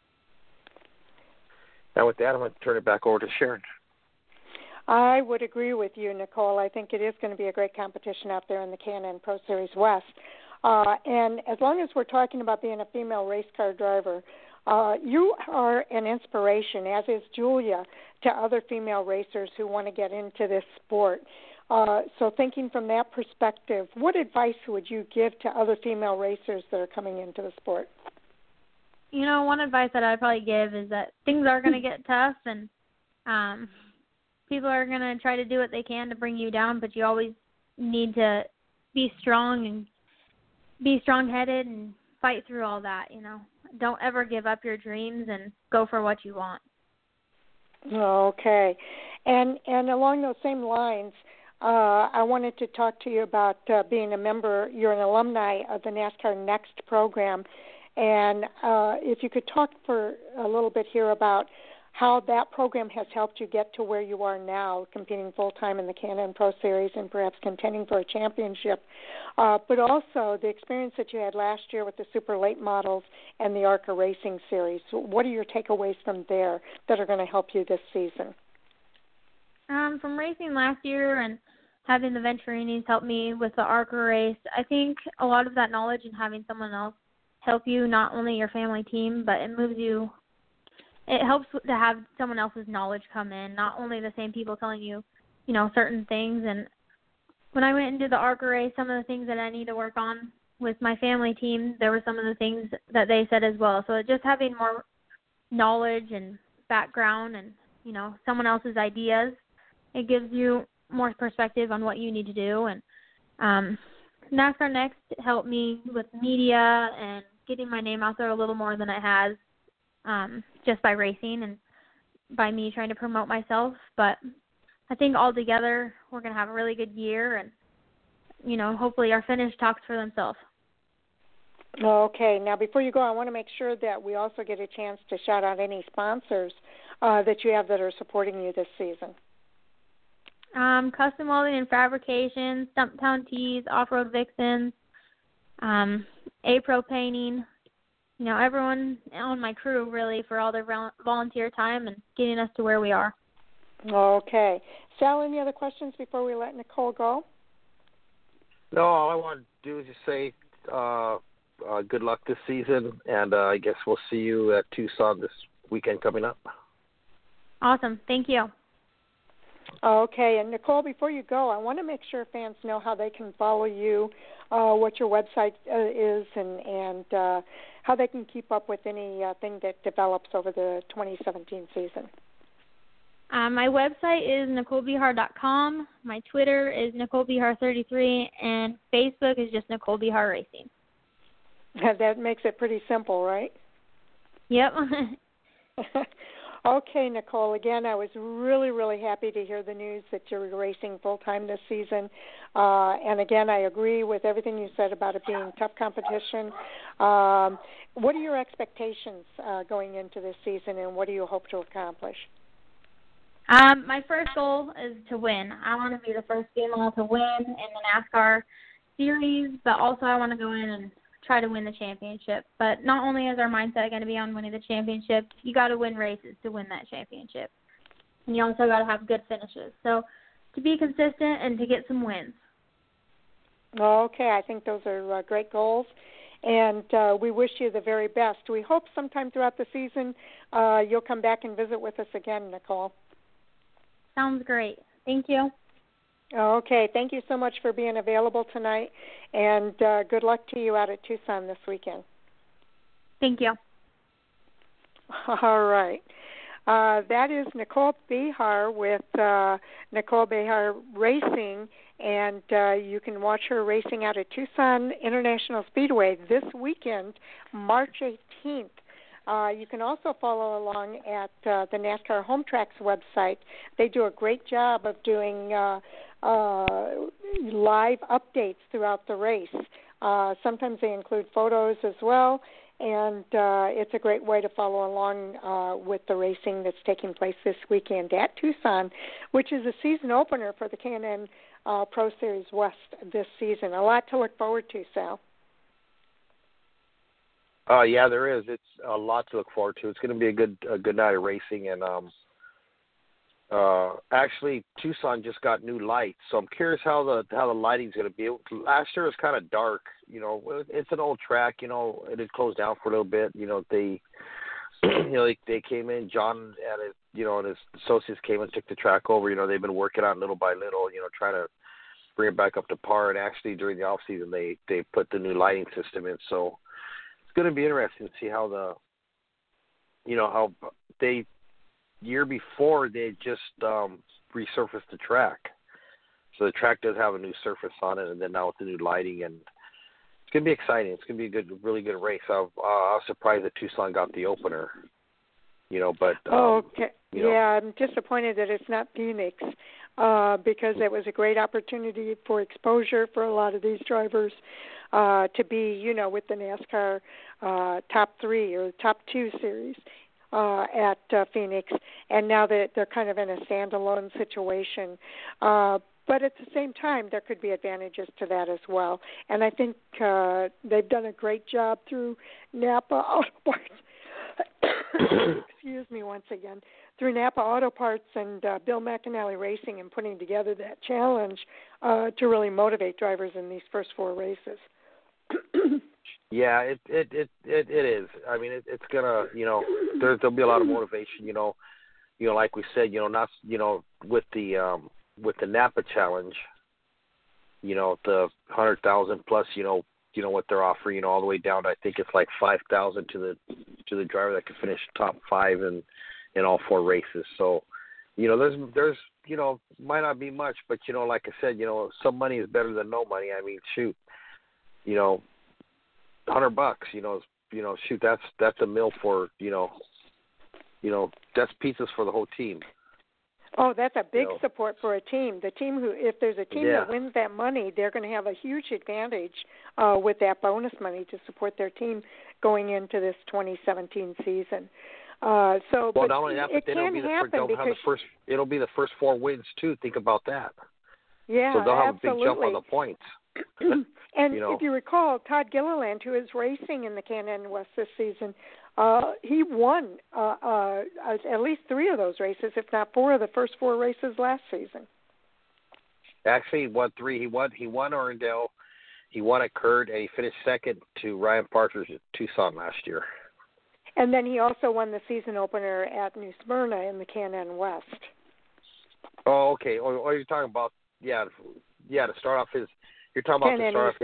Now with that, I'm going to turn it back over to Sharon. I would agree with you, Nicole. I think it is going to be a great competition out there in the Can-Am Pro Series West. And as long as we're talking about being a female race car driver, you are an inspiration, as is Julia, to other female racers who want to get into this sport. So thinking from that perspective, what advice would you give to other female racers that are coming into the sport? One advice that I'd probably give is that things are going to get tough, and people are going to try to do what they can to bring you down, but you always need to be strong and be strong-headed and fight through all that, don't ever give up your dreams and go for what you want. Okay. And along those same lines, I wanted to talk to you about being a member. You're an alumni of the NASCAR Next program. And if you could talk for a little bit here about how that program has helped you get to where you are now, competing full-time in the Can-Am Pro Series and perhaps contending for a championship, but also the experience that you had last year with the Super Late Models and the ARCA Racing Series. What are your takeaways from there that are going to help you this season? From racing last year and having the Venturinis help me with the ARCA race, I think a lot of that knowledge and having someone else help you, not only your family team, but it helps to have someone else's knowledge come in, not only the same people telling you, certain things. And when I went into the ARCA race, some of the things that I need to work on with my family team, there were some of the things that they said as well. So just having more knowledge and background and, someone else's ideas, it gives you more perspective on what you need to do. And NASCAR Next helped me with media and getting my name out there a little more than it has, just by racing and by me trying to promote myself. But I think all together we're going to have a really good year, and, hopefully our finish talks for themselves. Okay. Now, before you go, I want to make sure that we also get a chance to shout out any sponsors that you have that are supporting you this season. Custom Welding and Fabrication, Stumptown Tees, Off-Road Vixens, A-Pro Painting, everyone on my crew, really, for all their volunteer time and getting us to where we are. Okay. Sal, any other questions before we let Nicole go? No, all I want to do is just say good luck this season, and I guess we'll see you at Tucson this weekend coming up. Awesome. Thank you. Okay. And, Nicole, before you go, I want to make sure fans know how they can follow you, what your website is, and how they can keep up with anything that develops over the 2017 season. My website is NicoleBehar.com. My Twitter is NicoleBehar33, and Facebook is just Nicole Behar Racing. That makes it pretty simple, right? Yep. Okay, Nicole, again, I was really, really happy to hear the news that you're racing full-time this season. And, again, I agree with everything you said about it being tough competition. What are your expectations going into this season, and what do you hope to accomplish? My first goal is to win. I want to be the first female to win in the NASCAR series, but also I want to go in and try to win the championship. But not only is our mindset going to be on winning the championship, you got to win races to win that championship. And you also got to have good finishes. So to be consistent and to get some wins. Okay, I think those are great goals. And we wish you the very best. We hope sometime throughout the season you'll come back and visit with us again, Nicole. Sounds great. Thank you. Okay, thank you so much for being available tonight, and good luck to you out at Tucson this weekend. Thank you. All right. That is Nicole Behar with Nicole Behar Racing, and you can watch her racing out at Tucson International Speedway this weekend, March 18th. You can also follow along at the NASCAR Home Tracks website. They do a great job of doing live updates throughout the race. Sometimes they include photos as well, and it's a great way to follow along with the racing that's taking place this weekend at Tucson, which is a season opener for the Can-Am Pro Series West this season. A lot to look forward to, Sal. Yeah, there is. It's a lot to look forward to. It's going to be a good night of racing, and actually Tucson just got new lights, so I'm curious how the lighting's going to be. Last year it was kind of dark. It's an old track. It had closed down for a little bit. They they came in. John and his associates came and took the track over. They've been working on it little by little. Trying to bring it back up to par. And actually during the off season they put the new lighting system in. So going to be interesting to see how how they year before they just resurfaced the track, so the track does have a new surface on it, and then now with the new lighting, and it's going to be exciting. It's going to be a really good race. I was surprised that Tucson got the opener, but okay. You know. Yeah, I'm disappointed that it's not Phoenix because it was a great opportunity for exposure for a lot of these drivers to be, with the NASCAR top 3 or top 2 series at Phoenix, and now that they're kind of in a standalone situation. But at the same time, there could be advantages to that as well. And I think they've done a great job through Napa Auto Parts. Excuse me once again. Through Napa Auto Parts and Bill McAnally Racing and putting together that challenge to really motivate drivers in these first 4 races. Yeah, it is. I mean, it's gonna, there'll be a lot of motivation. Like we said, not, with the Napa Challenge, the 100,000 plus, what they're offering, all the way down to, I think it's like 5,000 to the driver that can finish top 5 in all 4 races. So, there's might not be much, but like I said, some money is better than no money. I mean, shoot, $100, shoot, that's a meal for, that's pizzas for the whole team. Oh, that's a big support for a team. The team if there's a team Yeah. that wins that money, they're going to have a huge advantage with that bonus money to support their team going into this 2017 season. Well, but not only that, but then it'll be the first 4 wins too. Think about that. Yeah, so they'll have absolutely. a big jump on the points. And if you recall, Todd Gilliland, who is racing in the Can-Am West this season, he won at least 3 of those races, if not 4 of the first 4 races last season. Actually, he won 3. He won Irwindale, he won at Kurt, and he finished second to Ryan Partridge at Tucson last year. And then he also won the season opener at New Smyrna in the Can-Am West. Oh, okay. Or you're talking about to start off his. You're talking about to start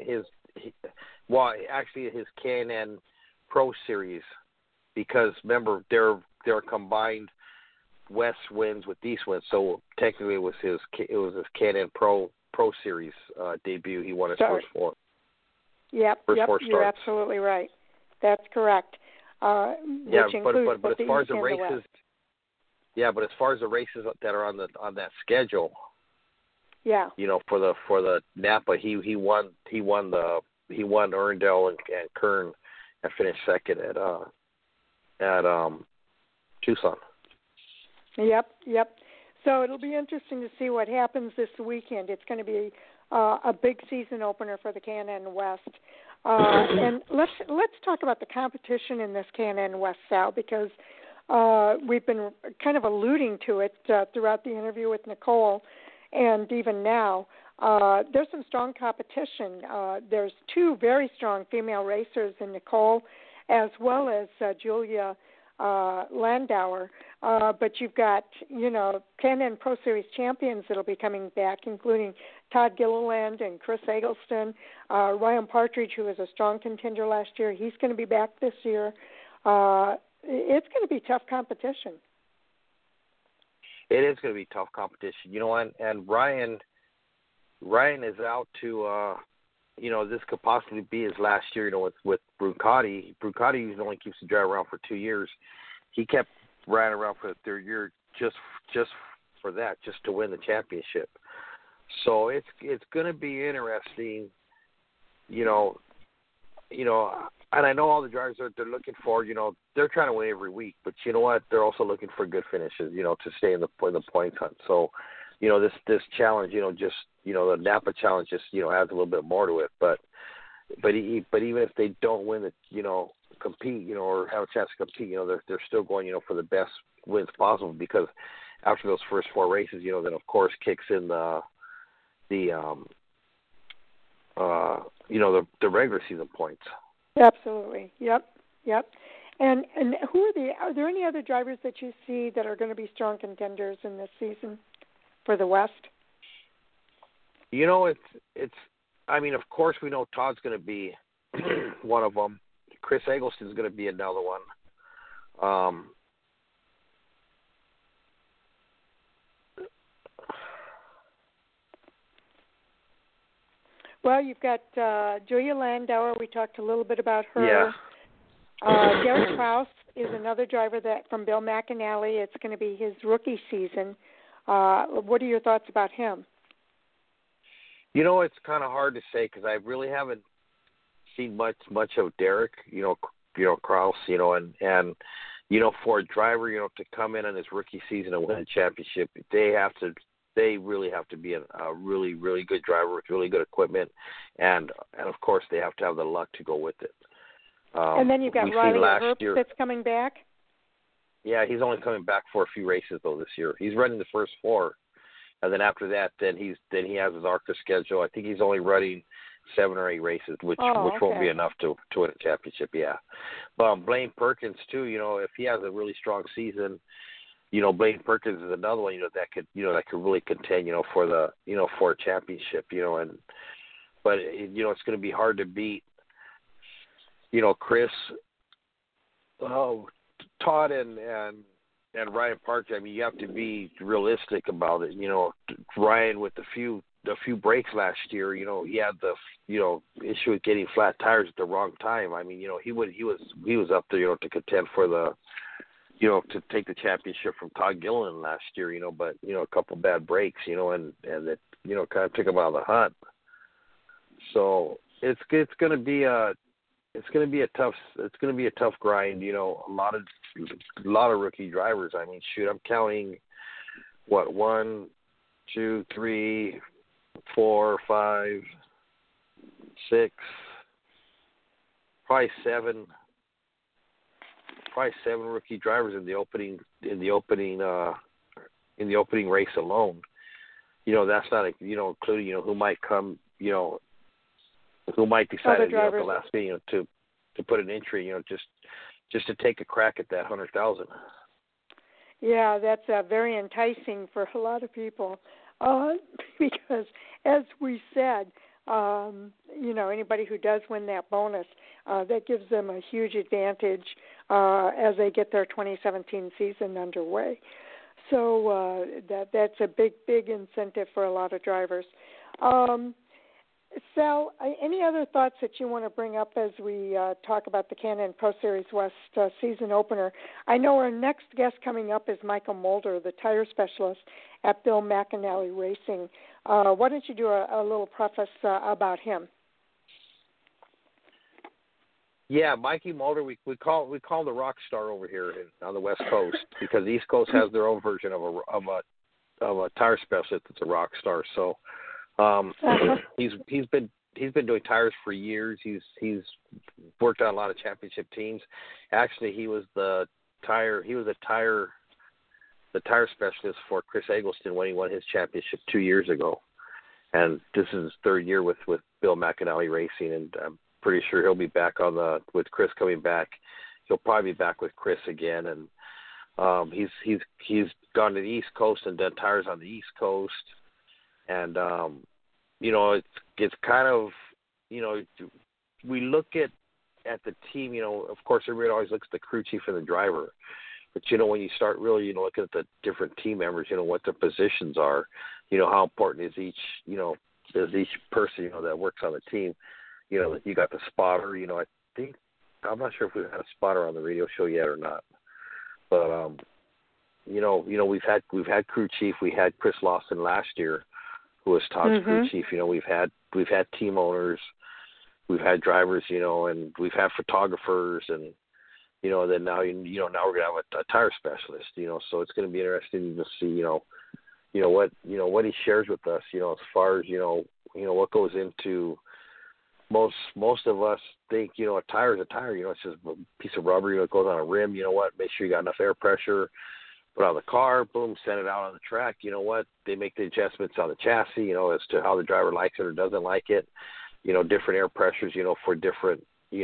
off his Can-Am Pro Series, because remember they're combined West wins with East wins, so technically it was his Can-Am Pro Series debut. He won his first 4. Yep, you're absolutely right. That's correct. Which includes but as far as the races, West. but as far as the races that are on that schedule, for the Napa, he won Irwindale and Kern, and finished second at Tucson. Yep. So it'll be interesting to see what happens this weekend. It's going to be a big season opener for the Can-Am West. And let's talk about the competition in this Can-Am West, Sal, because we've been kind of alluding to it throughout the interview with Nicole, and even now. There's some strong competition. There's 2 very strong female racers in Nicole, as well as Julia Landauer. But you've got, Can-Am Pro Series champions that'll be coming back, including Todd Gilliland and Chris Eggleston. Ryan Partridge, who was a strong contender last year, he's going to be back this year. It's going to be tough competition. It is going to be tough competition, and Ryan is out to, this could possibly be his last year, with Brucati. Brucati usually only keeps the driver around for 2 years. He kept Ryan around for the 3rd year just for that, just to win the championship. So it's going to be interesting, and I know all the drivers they're looking for, they're trying to win every week, but you know what? They're also looking for good finishes, to stay in the points hunt. So, this challenge, the Napa challenge just, adds a little bit more to it. But even if they don't win it, compete, or have a chance to compete, they're still going, for the best wins possible, because after those first 4 races, then of course kicks in the regular season points. Absolutely. Yep. And are there any other drivers that you see that are going to be strong contenders in this season for the West? It's. I mean, of course, we know Todd's going to be one of them. Chris Eggleston's going to be another one. Well, you've got Julia Landauer. We talked a little bit about her. Yeah. Derek Kraus is another driver that from Bill McAnally. It's going to be his rookie season. What are your thoughts about him? You know, it's kind of hard to say because I really haven't seen much of Derek. Kraus. And for a driver, to come in his rookie season and win a championship, they really have to be a really, really good driver with really good equipment, and of course they have to have the luck to go with it. And then you've got Riley Herbst that's coming back. Yeah, he's only coming back for a few races though this year. He's running the first 4, and then after that, then he has his ARCA schedule. I think he's only running 7 or 8 races, which won't be enough to win a championship. Yeah, Blaine Perkins too. If he has a really strong season, Blaine Perkins is another one. That could really contend. For a championship. But it's going to be hard to beat. Chris, Todd, and Ryan Parker. I mean, you have to be realistic about it. Ryan with the few breaks last year, he had the issue with getting flat tires at the wrong time. I mean, he was up there, to contend for the to take the championship from Todd Gilliland last year, but a couple bad breaks, and that kind of took him out of the hunt. So it's going to be a tough grind. A lot of rookie drivers. I mean, shoot, I'm counting 1, 2, 3, 4, 5, 6, probably 7 rookie drivers in the opening race alone. That's not including who might come, who might decide at the last meeting to put an entry, just to take a crack at that 100,000. Yeah, that's very enticing for a lot of people because, as we said, anybody who does win that bonus, that gives them a huge advantage as they get their 2017 season underway. So that's a big incentive for a lot of drivers. Sal, any other thoughts that you want to bring up as we talk about the Can-Am Pro Series West season opener? I know our next guest coming up is Michael Mulder, the tire specialist at Bill McAnally Racing. Why don't you do a little preface about him? Yeah, Mikey Mulder, we call him the rock star over here on the West Coast because the East Coast has their own version of a tire specialist that's a rock star. So he's been doing tires for years. He's worked on a lot of championship teams. Actually, he was the tire specialist for Chris Eggleston when he won his championship 2 years ago. And this is his 3rd year with Bill McAnally Racing, and I'm pretty sure he'll be back with Chris coming back. He'll probably be back with Chris again, and he's gone to the East Coast and done tires on the East Coast. And it's kind of, we look at the team, of course everybody always looks at the crew chief and the driver, but when you start really looking at the different team members, what their positions are, how important is each person that works on the team. You got the spotter. I'm not sure if we've had a spotter on the radio show yet or not, but we've had crew chief. We had Chris Lawson last year, who was Todd's crew chief. We've had team owners, we've had drivers, and we've had photographers, and then now now we're gonna have a tire specialist. So it's going to be interesting to see what he shares with us. As far as what goes into. Most of us think, a tire is a tire. It's just a piece of rubber. It goes on a rim. Make sure you got enough air pressure. Put it on the car. Boom. Send it out on the track. They make the adjustments on the chassis. As to how the driver likes it or doesn't like it. Different air pressures. For different.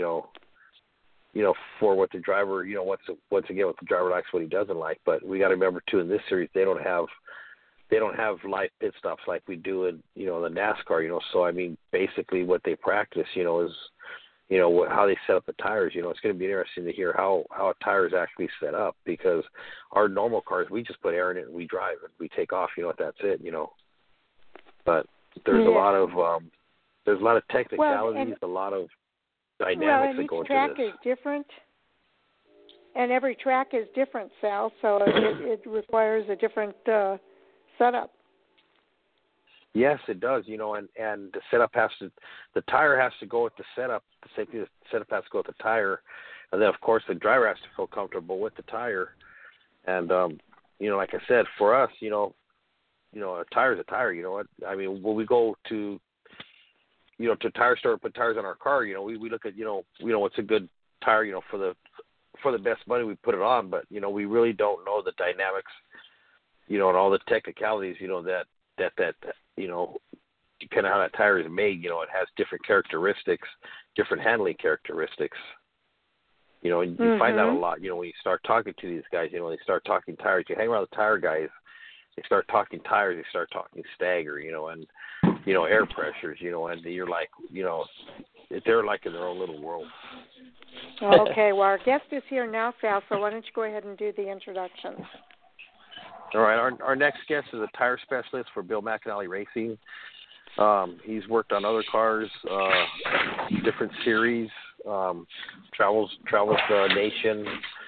For what the driver. Once again, what the driver likes, what he doesn't like. But we got to remember too, in this series, they don't have live pit stops like we do in the NASCAR. So I mean, basically what they practice is how they set up the tires. It's going to be interesting to hear how a tire is actually set up, because our normal cars, we just put air in it and we drive and we take off. That's it. But there's a lot of There's a lot of technicalities, and a lot of dynamics that go each into track this. is different, and every track is different, Sal. So it requires a different setup. Yes, it does. And the setup the tire has to go with the setup. The same thing, the setup has to go with the tire, and then of course the driver has to feel comfortable with the tire. And like I said, for us, a tire is a tire. You know what? I mean, when we go to to a tire store and put tires on our car, we look at what's a good tire, for the best money, we put it on. But we really don't know the dynamics, and all the technicalities, that kind of how that tire is made. It has different characteristics, different handling characteristics. And you find out a lot, when you start talking to these guys, when they start talking tires, you hang around the tire guys, they start talking tires, they start talking stagger, and air pressures, and you're like, they're like in their own little world. Okay, well, our guest is here now, Sal, so why don't you go ahead and do the introductions. All right, our next guest is a tire specialist for Bill McAnally Racing. He's worked on other cars, different series, travels the nation,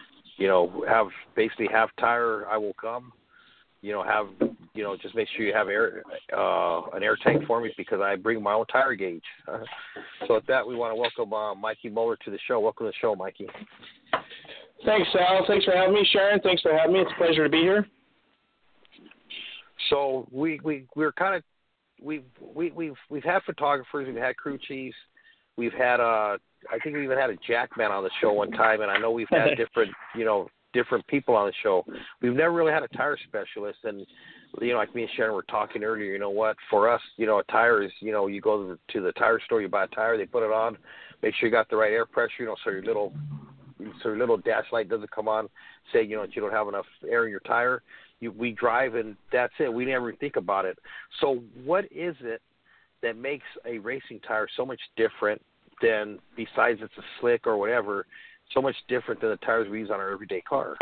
have tire, I will come. Just make sure you have an air tank for me because I bring my own tire gauge. So with that, we want to welcome Mikey Moeller to the show. Welcome to the show, Mikey. Thanks, Sal. Thanks for having me, Sharon. Thanks for having me. It's a pleasure to be here. So we've had photographers, we've had crew chiefs, we've had I think we even had a jackman on the show one time, and I know we've had different people on the show. We've never really had a tire specialist, and like me and Sharon were talking earlier, for us, a tire is, you go to the tire store, you buy a tire, they put it on, make sure you got the right air pressure, so your little dash light doesn't come on, say, you don't have enough air in your tire. We drive and that's it. We never think about it. So what is it that makes a racing tire so much different than, besides it's a slick or whatever, so much different than the tires we use on our everyday car?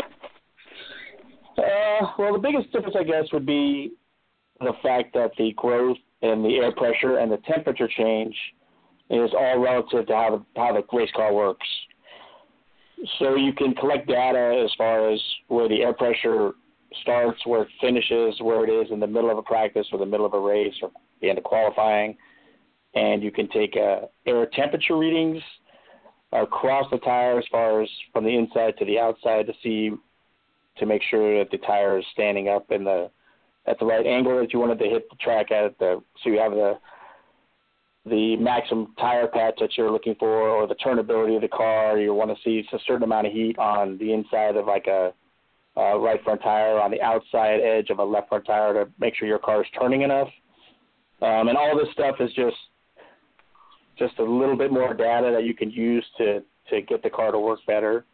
Well, the biggest difference, I guess, would be the fact that the growth and the air pressure and the temperature change is all relative to how the race car works. So you can collect data as far as where the air pressure starts, where it finishes, where it is in the middle of a practice or the middle of a race or the end of qualifying, and you can take air temperature readings across the tire as far as from the inside to the outside to make sure that the tire is standing up at the right angle that you wanted to hit the track at, so you have the maximum tire patch that you're looking for, or the turnability of the car. You want to see a certain amount of heat on the inside of like a right front tire, on the outside edge of a left front tire to make sure your car is turning enough. And all this stuff is just a little bit more data that you can use to get the car to work better.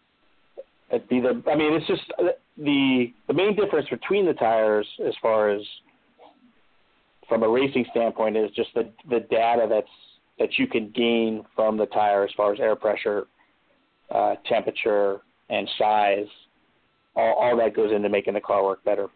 It's just the main difference between the tires as far as from a racing standpoint is just the data that you can gain from the tire as far as air pressure, temperature, and size. All that goes into making the car work better.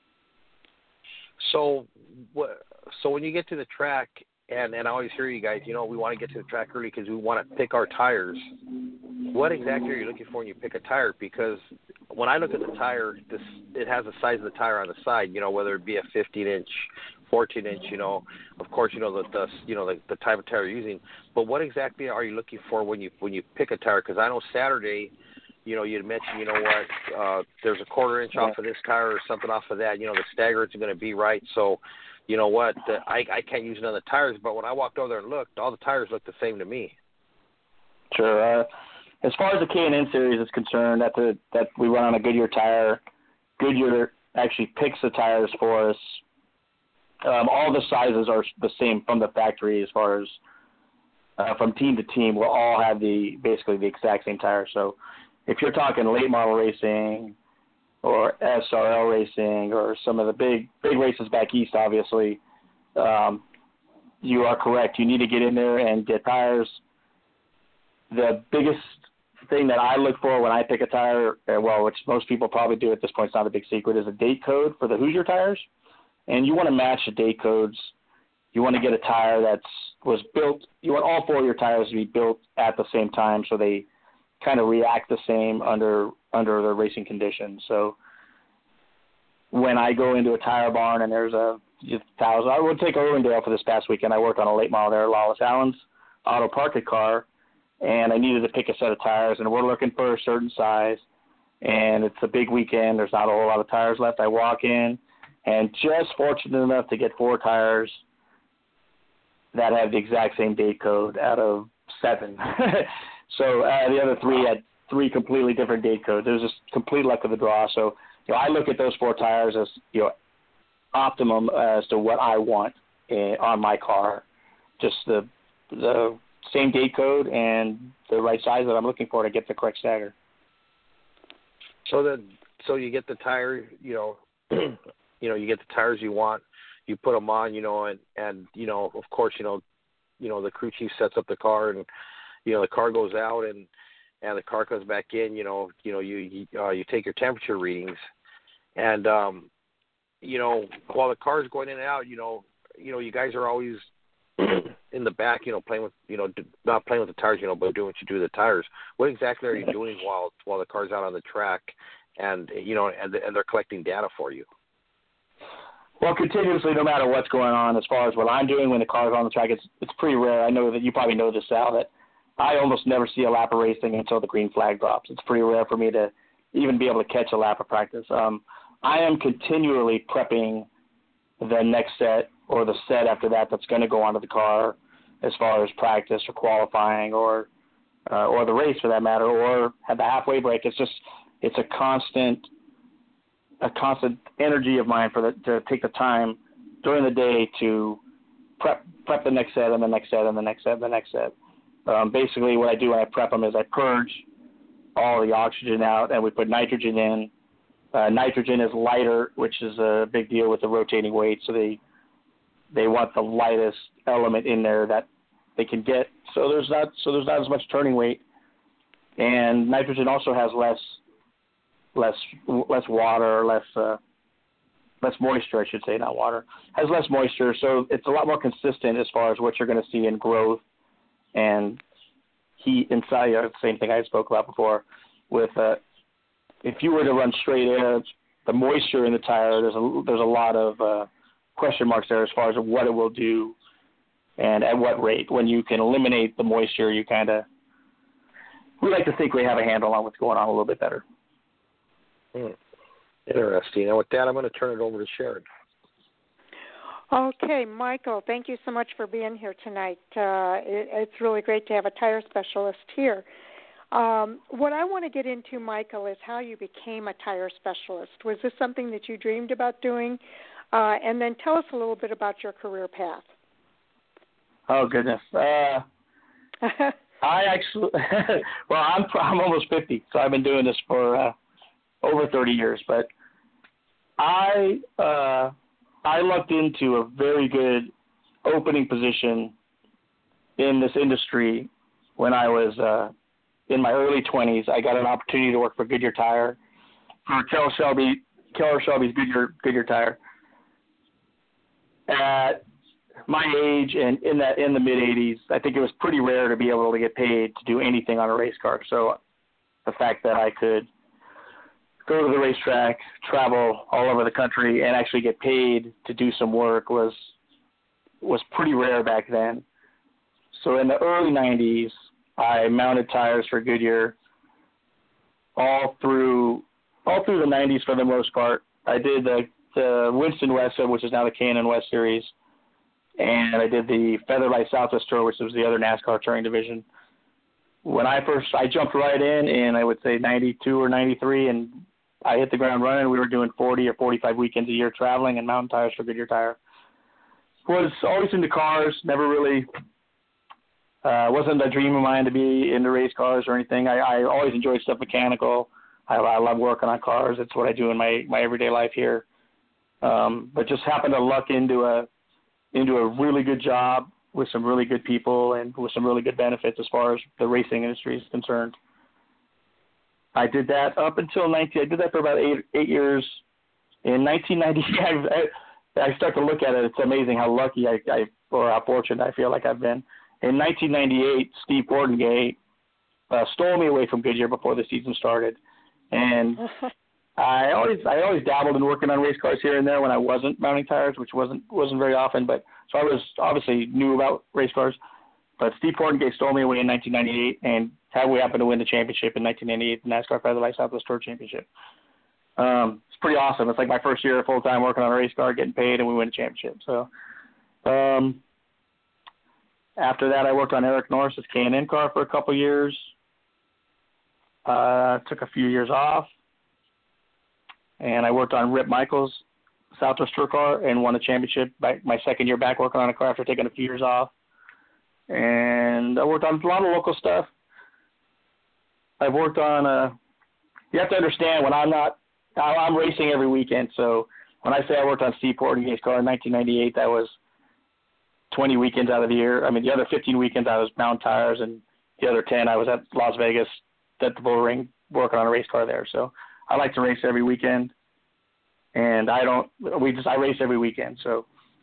So when you get to the track, and I always hear you guys, we want to get to the track early because we want to pick our tires. What exactly are you looking for when you pick a tire? Because when I look at the tire, it has the size of the tire on the side, whether it be a 15-inch, 14-inch, of course, the type of tire you're using. But what exactly are you looking for when you pick a tire? Because I know Saturday, you'd mentioned, there's a 1/4 inch off of this tire or something off of that. The stagger isn't going to be right. So, I can't use none of the tires. But when I walked over there and looked, all the tires looked the same to me. Sure. As far as the K&N series is concerned, that we run on a Goodyear tire. Goodyear actually picks the tires for us. All the sizes are the same from the factory as far as from team to team. We'll all have basically the exact same tire. So if you're talking late model racing or SRL racing or some of the big races back east, obviously, you are correct. You need to get in there and get tires. The biggest thing that I look for when I pick a tire, which most people probably do at this point, it's not a big secret, is a date code for the Hoosier tires. And you want to match the date codes you want to get a tire was built. You want all 4 of your tires to be built at the same time, so they kind of react the same under the racing conditions. So when I go into a tire barn and there's a 1,000, I would take Irwindale for this past weekend. I worked on a late model there, Lawless Allen's auto park car, and I needed to pick a set of tires, and we're looking for a certain size, and it's a big weekend. There's not a whole lot of tires left. I walk in, and just fortunate enough to get 4 tires that have the exact same date code out of 7. So the other 3 had 3 completely different date codes. It was just complete luck of the draw. So I look at those 4 tires as optimum as to what I want on my car. Just the same date code and the right size that I'm looking for to get the correct stagger. So you get the tire, you get the tires you want. You put them on, and of course, the crew chief sets up the car, and the car goes out, and the car comes back in. You take your temperature readings, and while the car's going in and out, you guys are always in the back, playing with, not playing with the tires, but doing what you do with the tires. What exactly are you doing while the car's out on the track, and and they're collecting data for you? Well, continuously, no matter what's going on, as far as what I'm doing when the car's on the track, it's pretty rare. I know that you probably know this, Sal, that I almost never see a lap of racing until the green flag drops. It's pretty rare for me to even be able to catch a lap of practice. I am continually prepping the next set or the set after that that's going to go onto the car, as far as practice or qualifying or the race for that matter, or at the halfway break. It's a constant energy of mine to take the time during the day to prep the next set and the next set and the next set and the next set. Basically, what I do when I prep them is I purge all the oxygen out, and we put nitrogen in. Nitrogen is lighter, which is a big deal with the rotating weight, so they want the lightest element in there that they can get. So there's not as much turning weight, and nitrogen also has less water, less moisture, I should say, not water. Has less moisture, so it's a lot more consistent as far as what you're going to see in growth and heat inside. The same thing I spoke about before. With if you were to run straight air, the moisture in the tire, there's a lot of question marks there as far as what it will do and at what rate. When you can eliminate the moisture, we like to think we have a handle on what's going on a little bit better. Interesting. And with that, I'm going to turn it over to Sharon. Okay, Michael, thank you so much for being here tonight. It's really great to have a tire specialist here. What I want to get into, Michael, is how you became a tire specialist. Was this something that you dreamed about doing? And then tell us a little bit about your career path. Oh, goodness. I actually, well, I'm almost 50, so I've been doing this for over 30 years. But I lucked into a very good opening position in this industry when I was in my early 20s. I got an opportunity to work for Goodyear Tire, for Keller Shelby's Goodyear Tire. At my age and in the mid-'80s, I think it was pretty rare to be able to get paid to do anything on a race car. So the fact that I could go to the racetrack, travel all over the country, and actually get paid to do some work was pretty rare back then. So in the early 90s, I mounted tires for Goodyear all through the 90s for the most part. I did the Winston West, which is now the K&N West Series, and I did the Featherlight Southwest Tour, which was the other NASCAR touring division. When I jumped right in I would say 92 or 93, and I hit the ground running. We were doing 40 or 45 weekends a year traveling and mountain tires for Goodyear Tire. Was always into cars, never really wasn't a dream of mine to be into race cars or anything. I always enjoyed stuff mechanical. I love working on cars. It's what I do in my everyday life here. But just happened to luck into a really good job with some really good people and with some really good benefits as far as the racing industry is concerned. I did that up until I did that for about eight years. In 1990, I start to look at it, it's amazing how lucky or how fortunate I feel like I've been. In 1998, Steve Fortingate stole me away from Goodyear before the season started, and I always dabbled in working on race cars here and there when I wasn't mounting tires, which wasn't very often. But so I was obviously knew about race cars. But Steve Fortingate stole me away in 1998, and we happened to win the championship in 1998, the NASCAR Featherlight Southwest Tour Championship. It's pretty awesome. It's like my first year full time working on a race car, getting paid, and we win a championship. So after that, I worked on Eric Norris's K&N car for a couple years. Took a few years off, and I worked on Rip Michaels' Southwest Tour car and won a championship my second year back working on a car after taking a few years off. And I worked on a lot of local stuff. I've worked on you have to understand when I'm racing every weekend. So when I say I worked on Steve Fortingate's car in 1998, that was 20 weekends out of the year. I mean, the other 15 weekends I was mounting tires, and the other 10 I was at Las Vegas at the Bull Ring working on a race car there. So I like to race every weekend, and I race every weekend. So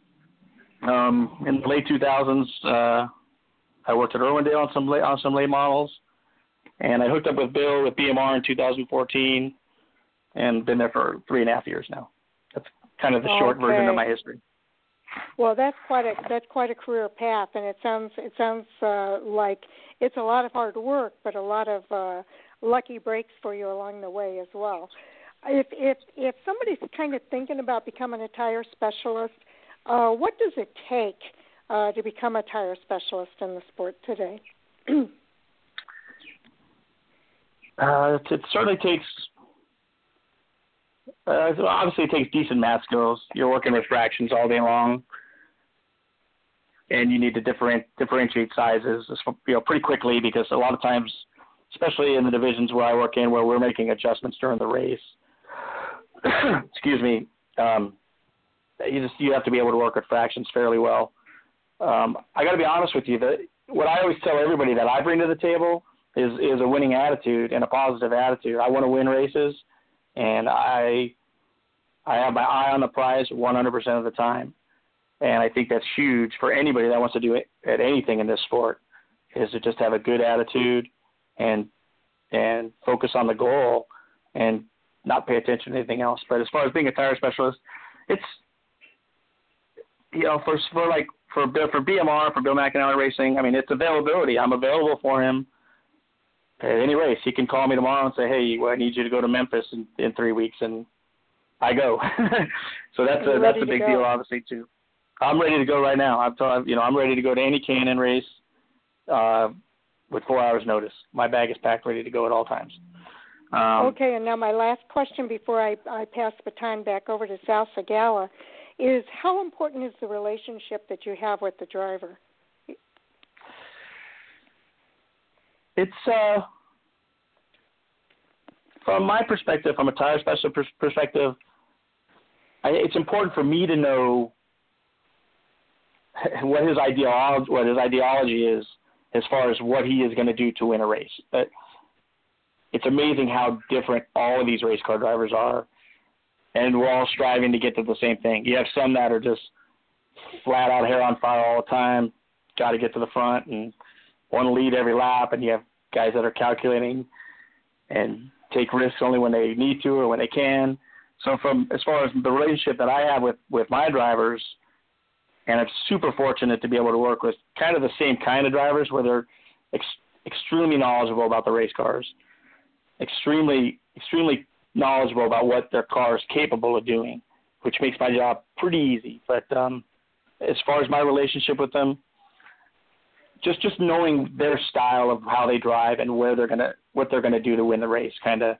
in the late 2000s, I worked at Irwindale on some late models, and I hooked up with Bill with BMR in 2014, and been there for 3.5 years now. That's kind of the short version of my history. Well, that's quite a career path, and it sounds like it's a lot of hard work, but a lot of lucky breaks for you along the way as well. If somebody's kind of thinking about becoming a tire specialist, what does it take to become a tire specialist in the sport today? It certainly takes. Obviously, it takes decent math skills. You're working with fractions all day long, and you need to differentiate sizes, pretty quickly, because a lot of times, especially in the divisions where I work in, where we're making adjustments during the race, excuse me, you have to be able to work with fractions fairly well. I got to be honest with you, that what I always tell everybody that I bring to the table is a winning attitude and a positive attitude. I want to win races, and I have my eye on the prize 100% of the time. And I think that's huge for anybody that wants to do it at anything in this sport, is to just have a good attitude and focus on the goal and not pay attention to anything else. But as far as being a tire specialist, it's, for BMR, for Bill McAnally Racing, I mean, it's availability. I'm available for him at any race. He can call me tomorrow and say, hey, I need you to go to Memphis in 3 weeks, and I go. So that's a big deal, obviously, too. I'm ready to go right now. I'm ready to go to any K&N race with 4 hours notice. My bag is packed, ready to go at all times. Okay, and now my last question before I pass the baton back over to Sal Segala is, how important is the relationship that you have with the driver? It's from my perspective, from a tire specialist perspective, it's important for me to know what his ideology is as far as what he is going to do to win a race. But it's amazing how different all of these race car drivers are, and we're all striving to get to the same thing. You have some that are just flat out hair on fire all the time, got to get to the front and want to lead every lap, and you have guys that are calculating and take risks only when they need to or when they can. So as far as the relationship that I have with my drivers, and I'm super fortunate to be able to work with kind of the same kind of drivers, where they're extremely knowledgeable about the race cars, extremely knowledgeable about what their car is capable of doing, which makes my job pretty easy. But as far as my relationship with them, just knowing their style of how they drive and what they're gonna do to win the race, kind of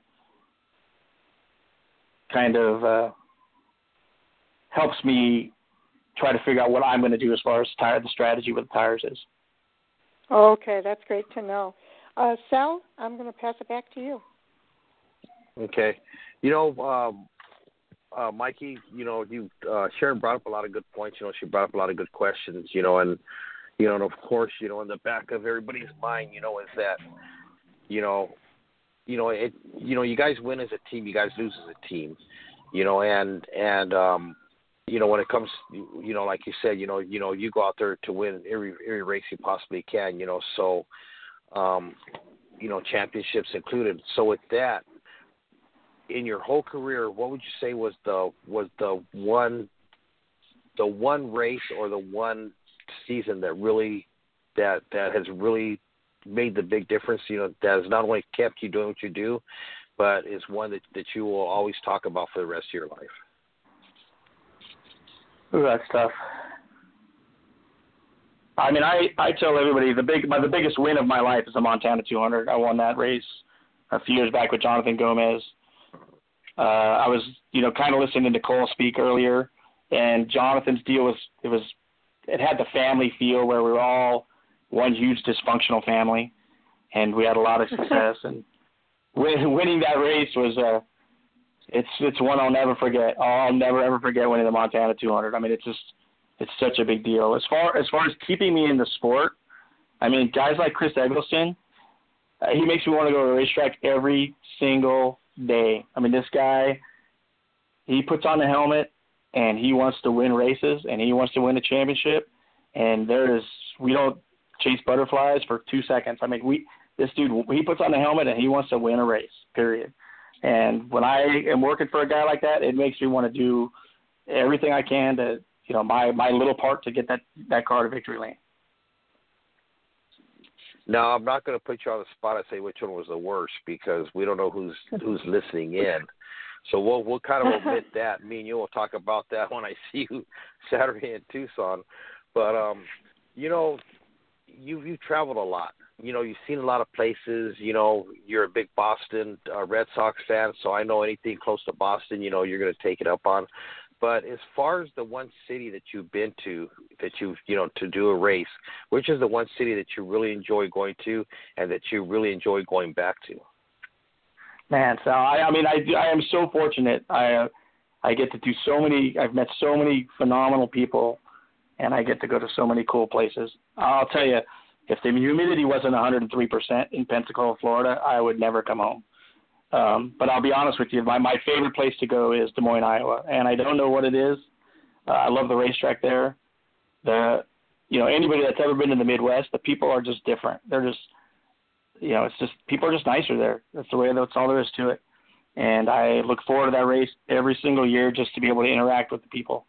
helps me try to figure out what I'm going to do as far as the strategy with the tires is. Okay, that's great to know. Sal, I'm going to pass it back to you. Okay. Mikey, Sharon brought up a lot of good points. She brought up a lot of good questions, and of course, in the back of everybody's mind, is that, you guys win as a team, you guys lose as a team, and when it comes, like you said, you go out there to win every race you possibly can, so, championships included. So with that, in your whole career, what would you say was the one race or the one season that has really made the big difference, that has not only kept you doing what you do, but is one that you will always talk about for the rest of your life? Ooh, that's tough. I mean, I tell everybody the biggest win of my life is the Montana 200. I won that race a few years back with Jonathan Gomez. I was, kind of listening to Cole speak earlier, and Jonathan's deal it had the family feel where we were all one huge dysfunctional family, and we had a lot of success. And winning that race was it's one I'll never forget. I'll never ever forget winning the Montana 200. I mean, it's such a big deal. As far as keeping me in the sport, I mean, guys like Chris Eggleston, he makes me want to go to the racetrack every single day. I mean, this guy, he puts on the helmet and he wants to win races and he wants to win a championship. And we don't chase butterflies for 2 seconds. I mean, this dude, he puts on the helmet and he wants to win a race, period. And when I am working for a guy like that, it makes me want to do everything I can to, my little part to get that car to victory lane. Now, I'm not going to put you on the spot and say which one was the worst because we don't know who's listening in. So we'll kind of omit that. Me and you will talk about that when I see you Saturday in Tucson. But you've traveled a lot. You've seen a lot of places. You're a big Boston Red Sox fan, so I know anything close to Boston, you're going to take it up on. But as far as the one city that you've been to, that you've, to do a race, which is the one city that you really enjoy going to and that you really enjoy going back to? Man, so I am so fortunate. I get to do I've met so many phenomenal people, and I get to go to so many cool places. I'll tell you, if the humidity wasn't 103% in Pensacola, Florida, I would never come home. But I'll be honest with you, my favorite place to go is Des Moines, Iowa, and I don't know what it is. I love the racetrack there. Anybody that's ever been in the Midwest, the people are just different. They're just, people are just nicer there. That's all there is to it. And I look forward to that race every single year just to be able to interact with the people.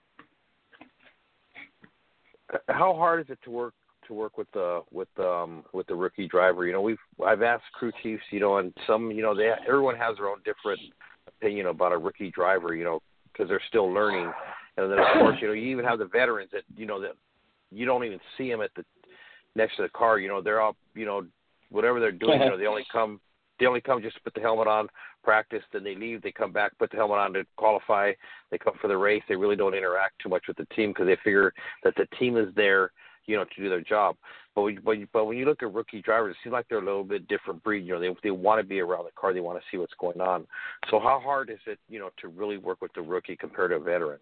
How hard is it to work with the rookie driver? I've asked crew chiefs, and some, everyone has their own different opinion about a rookie driver, because they're still learning. And then of course, you even have the veterans that, that you don't even see them next to the car. They're all, whatever they're doing, they only come just to put the helmet on, practice, then they leave, they come back, put the helmet on to qualify, they come for the race. They really don't interact too much with the team because they figure that the team is there, to do their job. But when you look at rookie drivers, it seems like they're a little bit different breed. They want to be around the car. They want to see what's going on. So how hard is it, to really work with the rookie compared to a veteran?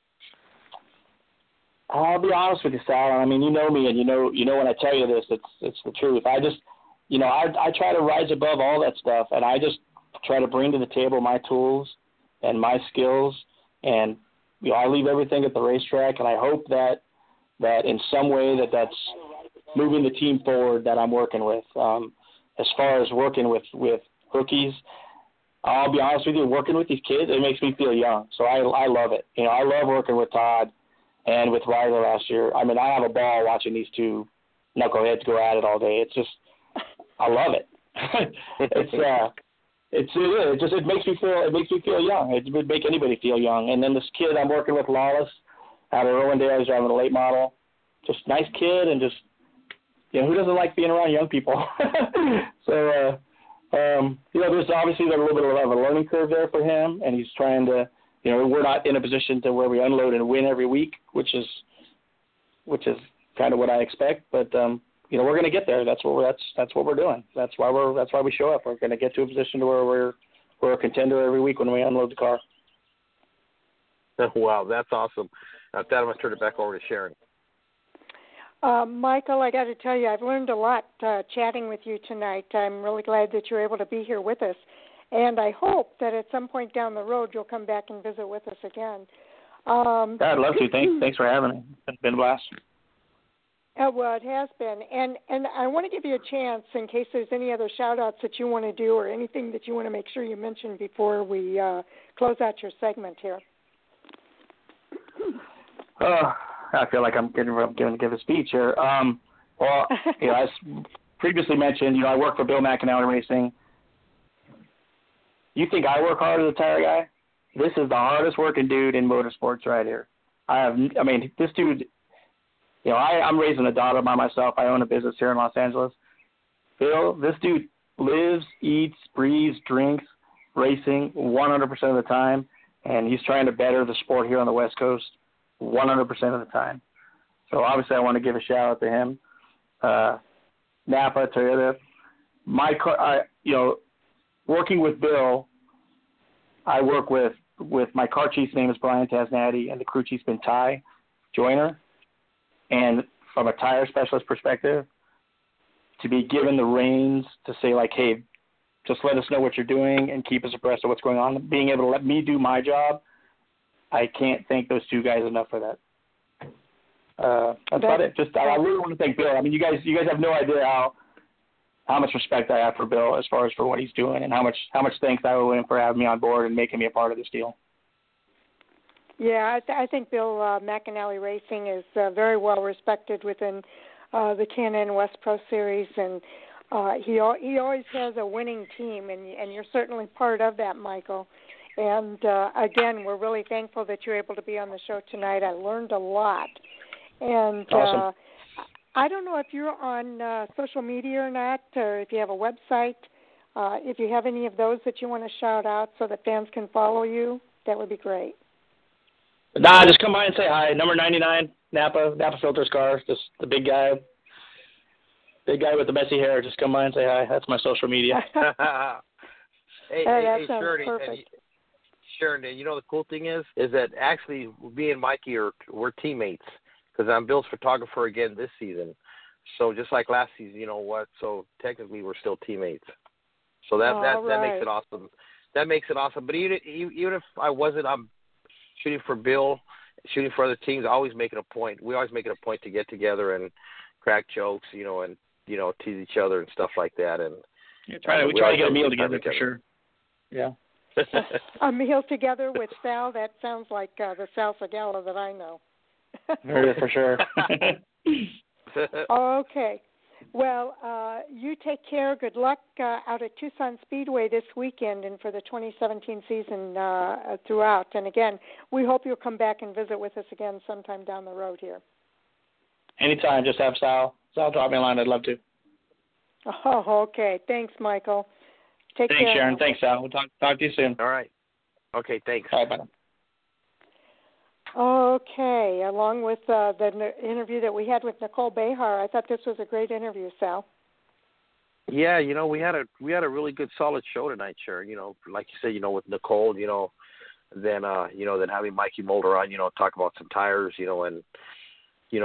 I'll be honest with you, Sal. I mean, you know me, and you know when I tell you this, it's the truth. I just, I try to rise above all that stuff, and I just try to bring to the table my tools and my skills, and I leave everything at the racetrack, and I hope that in some way that's moving the team forward that I'm working with. As far as working with rookies, I'll be honest with you, working with these kids, it makes me feel young. So I love it. I love working with Todd and with Ryder last year. I mean, I have a ball watching these two knuckleheads go at it all day. It's just, I love it. It makes me feel young. It would make anybody feel young. And then this kid I'm working with, Lawless, out of Irwindale, he's driving a late model. Just nice kid, and just, who doesn't like being around young people? So, there's obviously a little bit of a learning curve there for him, and he's trying to, we're not in a position to where we unload and win every week, which is kind of what I expect. But we're going to get there. That's what we're doing. That's why we show up. We're going to get to a position to where we're a contender every week when we unload the car. Wow, that's awesome. With that, I'm going to turn it back over to Sharon. Michael, I got to tell you, I've learned a lot chatting with you tonight. I'm really glad that you're able to be here with us. And I hope that at some point down the road you'll come back and visit with us again. I'd love to. Thanks for having me. It's been a blast. Well, it has been. And I want to give you a chance in case there's any other shout-outs that you want to do or anything that you want to make sure you mention before we close out your segment here. I feel like I'm going to give a speech here. Well, as previously mentioned, I work for Bill McAnally Racing. You think I work hard as a tire guy? This is the hardest working dude in motorsports right here. This dude, I'm raising a daughter by myself. I own a business here in Los Angeles. Bill, this dude lives, eats, breathes, drinks racing 100% of the time, and he's trying to better the sport here on the West Coast 100% of the time. So obviously I want to give a shout out to him. Napa, Toyota. My car, working with Bill, I work with my car chief's name is Brian Tasnady, and the crew chief's been Ty Joyner. And from a tire specialist perspective, to be given the reins to say, like, hey, just let us know what you're doing and keep us abreast of what's going on, being able to let me do my job, I can't thank those two guys enough for that. That's about it. I really want to thank Bill. You guys have no idea how much respect I have for Bill as far as for what he's doing, and how much thanks I owe him for having me on board and making me a part of this deal. Yeah, I think Bill McAnally Racing is very well respected within the Can-Am West Pro Series, and he always has a winning team, and you're certainly part of that, Michael. And again, we're really thankful that you're able to be on the show tonight. I learned a lot. And awesome. I don't know if you're on social media or not, or if you have a website. If you have any of those that you want to shout out so that fans can follow you, that would be great. Nah, just come by and say hi. Number 99, Napa Filters car. Just the big guy with the messy hair. Just come by and say hi. That's my social media. Hey, Sharon, the cool thing is that actually me and Mikey we're teammates, because I'm Bill's photographer again this season. So just like last season, so technically we're still teammates. So that makes it awesome. That makes it awesome. But even if I wasn't, I'm shooting for Bill, shooting for other teams. I always make it a point. We always make it a point to get together and crack jokes, and tease each other and stuff like that. And we try to get a meal together for sure. Yeah. A meal together with Sal. That sounds like the Sal Segala that I know. For sure. Okay. Well, you take care. Good luck out at Tucson Speedway this weekend and for the 2017 season throughout. And again, we hope you'll come back and visit with us again sometime down the road here. Anytime. Just have Sal drop me a line. I'd love to. Oh, okay. Thanks, Michael. Take care. Thanks, Sharon. Thanks, Sal. We'll talk to you soon. All right. Okay, thanks. All right, bye. Okay, along with the interview that we had with Nicole Behar, I thought this was a great interview, Sal. Yeah, we had a really good, solid show tonight, Sharon. Like you said, with Nicole, then having Mikey Mulder on, talk about some tires, and he's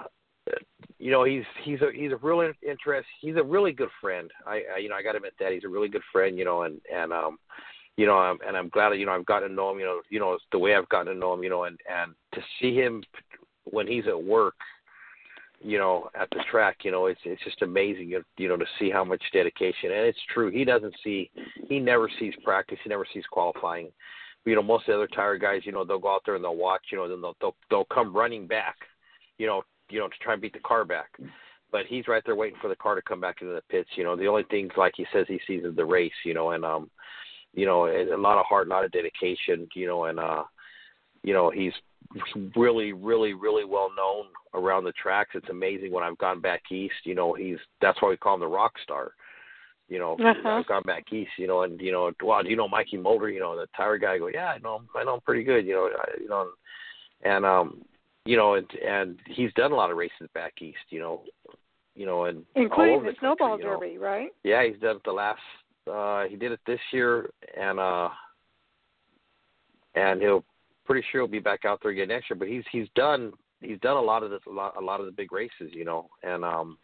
a real interest. He's a really good friend. I got to admit that he's a really good friend, and I'm glad I've gotten to know him, it's the way I've gotten to know him, and to see him when he's at work, at the track, it's just amazing, to see how much dedication. And it's true. He never sees practice. He never sees qualifying. Most of the other tire guys, they'll go out there and they'll watch, then they'll come running back, to try and beat the car back. But he's right there waiting for the car to come back into the pits. The only things, like he says, he sees is the race, and a lot of heart, a lot of dedication, and he's really, really, really well known around the tracks. It's amazing when I've gone back east, that's why we call him the rock star. I've gone back east, and well, do you know Mikey Mulder, the tire guy? I go, yeah, I know him pretty good, and he's done a lot of races back east, and including the Snowball Derby, right? Yeah, he's done it the last. He did it this year, and he'll pretty sure he'll be back out there again next year. But he's done a lot of the big races, and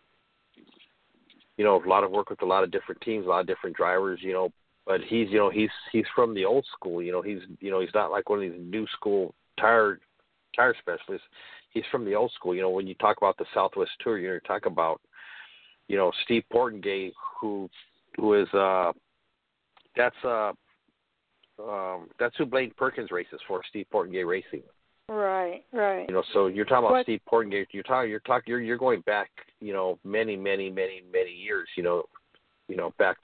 a lot of work with a lot of different teams, a lot of different drivers, But he's from the old school, he's not like one of these new school tire specialist. He's from the old school. When you talk about the Southwest Tour, you talk about, Steve Portengay, who is that's who Blaine Perkins races for, Steve Portengay Racing. Right. So you're talking about Steve Portengay. You're going back, many years. Back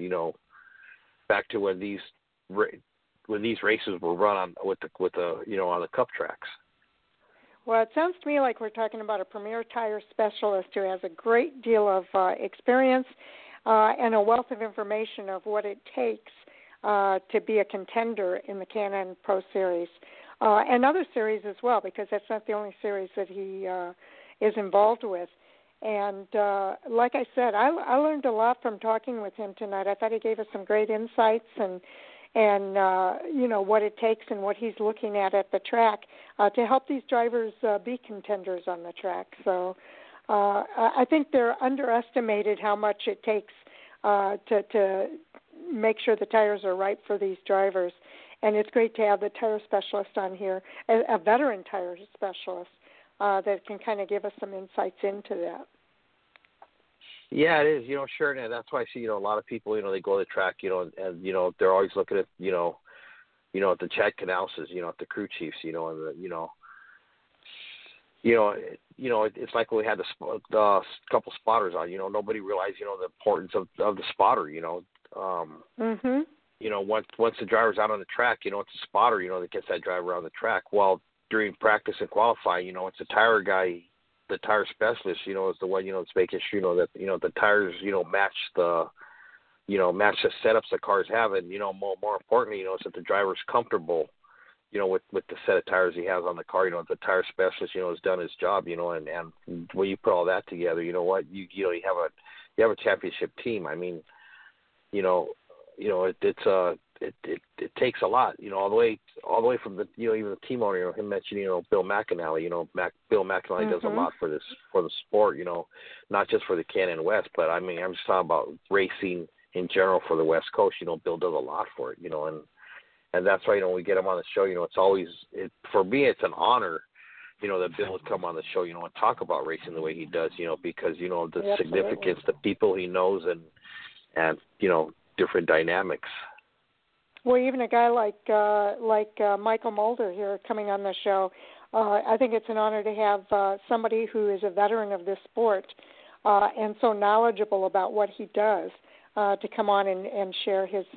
to when these races were run on with the on the Cup tracks. Well, it sounds to me like we're talking about a premier tire specialist who has a great deal of experience and a wealth of information of what it takes to be a contender in the Can-Am Pro Series and other series as well, because that's not the only series that he is involved with. And like I said, I learned a lot from talking with him tonight. I thought he gave us some great insights and what it takes and what he's looking at the track to help these drivers be contenders on the track. So I think they're underestimated how much it takes to make sure the tires are right for these drivers. And it's great to have the tire specialist on here, a veteran tire specialist that can kind of give us some insights into that. Yeah, it is. Sure, and that's why I see, a lot of people, they go to the track, and they're always looking at, at the Chad Canalses, at the crew chiefs, and it's like when we had the couple spotters on. Nobody realized, the importance of the spotter. Once the driver's out on the track, it's a spotter, that gets that driver around the track. Well, during practice and qualifying, it's a tire guy. The tire specialist, is the one, that's making sure, that, the tires, match the setups the cars have. And, more importantly, is that the driver's comfortable, with the set of tires he has on the car. The tire specialist, has done his job, and when you put all that together, you have a championship team. I mean, it takes a lot, all the way from the, even the team owner, him mentioning, Bill McAnally, Bill McAnally does a lot for the sport, not just for the Can-Am West, but I mean, I'm just talking about racing in general for the West Coast. Bill does a lot for it, and that's why, when we get him on the show, it's always, for me, it's an honor, that Bill would come on the show, and talk about racing the way he does, because, the significance, the people he knows, and different dynamics. Well, even a guy like Michael Mulder here coming on the show, I think it's an honor to have somebody who is a veteran of this sport and so knowledgeable about what he does to come on and share his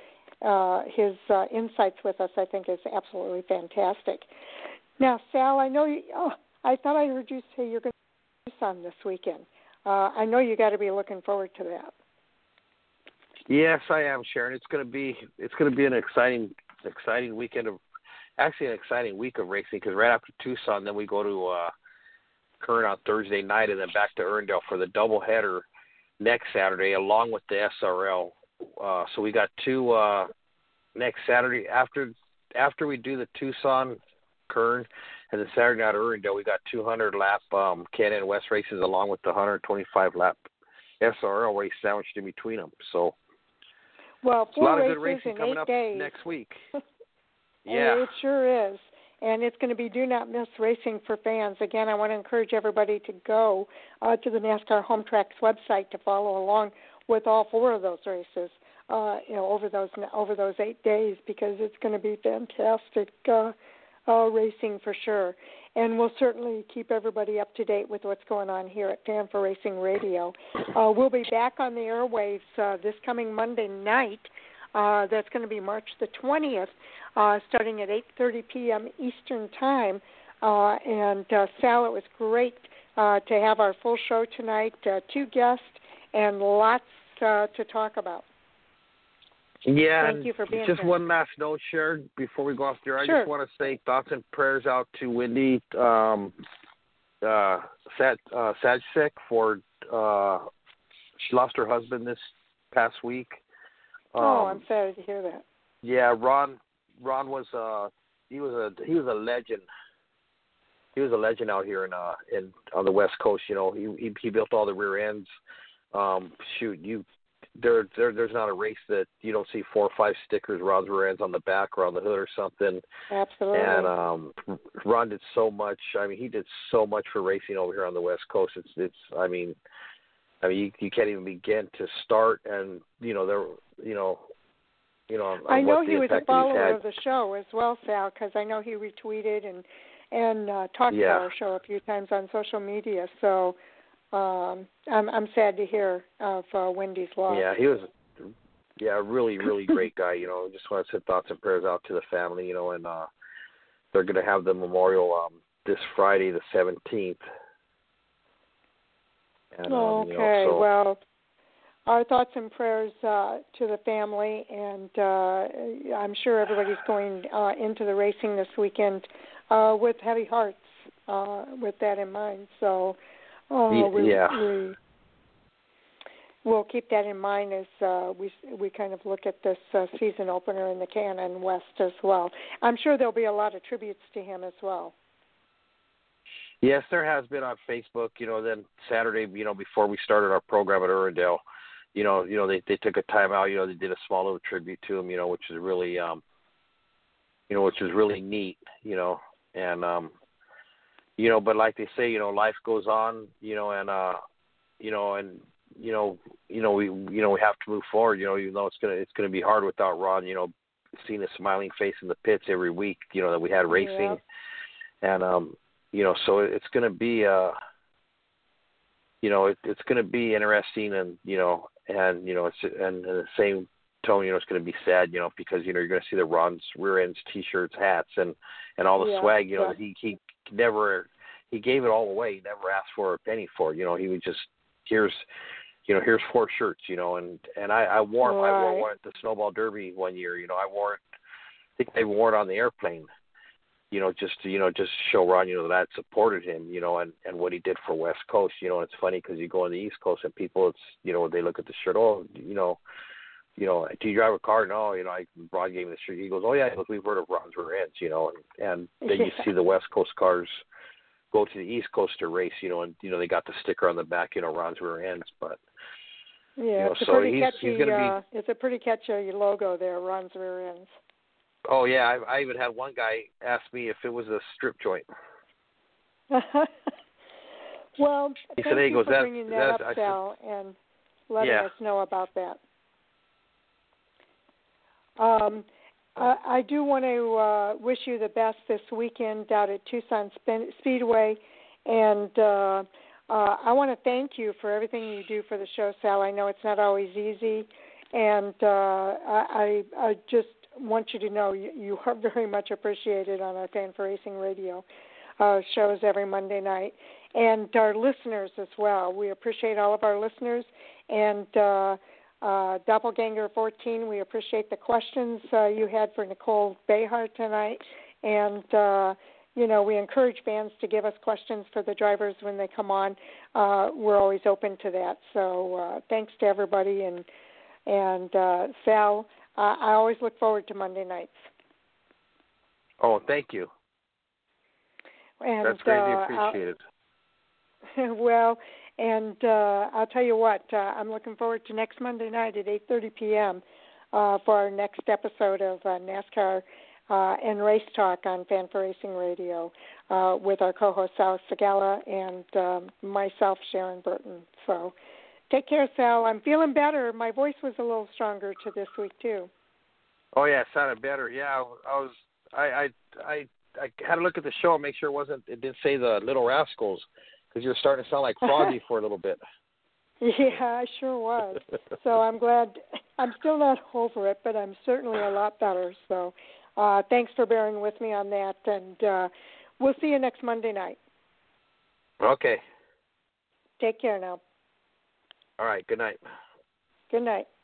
insights with us. I think is absolutely fantastic. Now, Sal, I know I thought I heard you say you're going to do Tucson this weekend. I know you got to be looking forward to that. Yes, I am, Sharon. It's going to be an exciting weekend an exciting week of racing, because right after Tucson, then we go to Kern on Thursday night, and then back to Erindale for the doubleheader next Saturday, along with the SRL. So we got two next Saturday after we do the Tucson, Kern, and the Saturday night at Erindale. We got 200 lap Can-Am West races along with the 125 lap SRL race sandwiched in between them. So. Well, a lot of races good racing in coming 8 up days. next week. Yeah. It sure is. And it's going to be do not miss racing for fans. Again, I want to encourage everybody to go to the NASCAR Home Tracks website to follow along with all 4 of those races, over those 8 days, because it's going to be fantastic racing for sure. And we'll certainly keep everybody up to date with what's going on here at Fan for Racing Radio. We'll be back on the airwaves this coming Monday night. That's going to be March the 20th, starting at 8:30 p.m. Eastern Time. And Sal, it was great to have our full show tonight, 2 guests, and lots to talk about. Yeah, thank you for being just here. One last note, Sharon, before we go off there. Sure. I just want to say thoughts and prayers out to Wendy Sajcik for she lost her husband this past week. I'm sorry to hear that. Yeah, Ron was he was a legend. He was a legend out here on the West Coast. He built all the rear ends. there's not a race that you don't see 4 or 5 stickers, Ron's Rear Ends on the back or on the hood or something. Absolutely. And Ron did so much. I mean, he did so much for racing over here on the West Coast. It's. I mean, you can't even begin to start. And I know he was a impact follower of the show as well, Sal, because I know he retweeted and talked about our show a few times on social media. So I'm sad to hear of Wendy's loss. Yeah, he was. Yeah, a really, really great guy. Just want to send thoughts and prayers out to the family. And they're going to have the memorial this Friday, the 17th. And, okay, well, our thoughts and prayers to the family, and I'm sure everybody's going into the racing this weekend with heavy hearts with that in mind. So we'll keep that in mind as we kind of look at this season opener in the Cannon West as well. I'm sure there'll be a lot of tributes to him as well. Yes, there has been on Facebook. Then Saturday, before we started our program at Irwindale, they took a time out. They did a small little tribute to him. Which is really, which is really neat. And but like they say, life goes on. We have to move forward. Even though it's gonna be hard without Ron. Seeing a smiling face in the pits every week. That we had racing, and so it's going to be, it's going to be interesting, and it's and in the same tone, it's going to be sad, because you're going to see the Ron's Rear Ends T-shirts, hats, and all the swag. He never gave it all away. He never asked for a penny for it. He would just here's 4 shirts, and I wore them. I wore one at the Snowball Derby one year. I wore it. I think they wore it on the airplane. Just to show Ron, that I had supported him, and what he did for West Coast, and it's funny because you go on the East Coast and people, it's, they look at the shirt, do you drive a car? No, Ron gave me the shirt. He goes, oh yeah, we've heard of Ron's Rear Ends, and then you see the West Coast cars go to the East Coast to race, and they got the sticker on the back, Ron's Rear Ends, but. It's a pretty catchy. It's a pretty catchy logo there, Ron's Rear Ends. Oh, yeah, I even had one guy ask me if it was a strip joint. Well, he thank said, you for bringing that up, Sal, and letting us know about that. I do want to wish you the best this weekend out at Tucson Speedway, and I want to thank you for everything you do for the show, Sal. I know it's not always easy, and I just want you to know you are very much appreciated on our Fan for Racing Radio shows every Monday night, and our listeners as well. We appreciate all of our listeners, and Doppelganger 14, we appreciate the questions you had for Nicole Behar tonight, and we encourage fans to give us questions for the drivers when they come on. We're always open to that, so thanks to everybody, and Sal, I always look forward to Monday nights. Oh, thank you. And, that's greatly appreciated. Well, and I'll tell you what, I'm looking forward to next Monday night at 8:30 p.m. For our next episode of NASCAR and Race Talk on Fan for Racing Radio with our co-host Sal Segala and myself, Sharon Burton. So take care, Sal. I'm feeling better. My voice was a little stronger to this week too. Oh yeah, it sounded better. Yeah, I had to look at the show and make sure it didn't say the Little Rascals, because you were starting to sound like Froggy for a little bit. Yeah, I sure was. So I'm glad. I'm still not over it, but I'm certainly a lot better. So thanks for bearing with me on that, and we'll see you next Monday night. Okay. Take care now. All right, good night. Good night.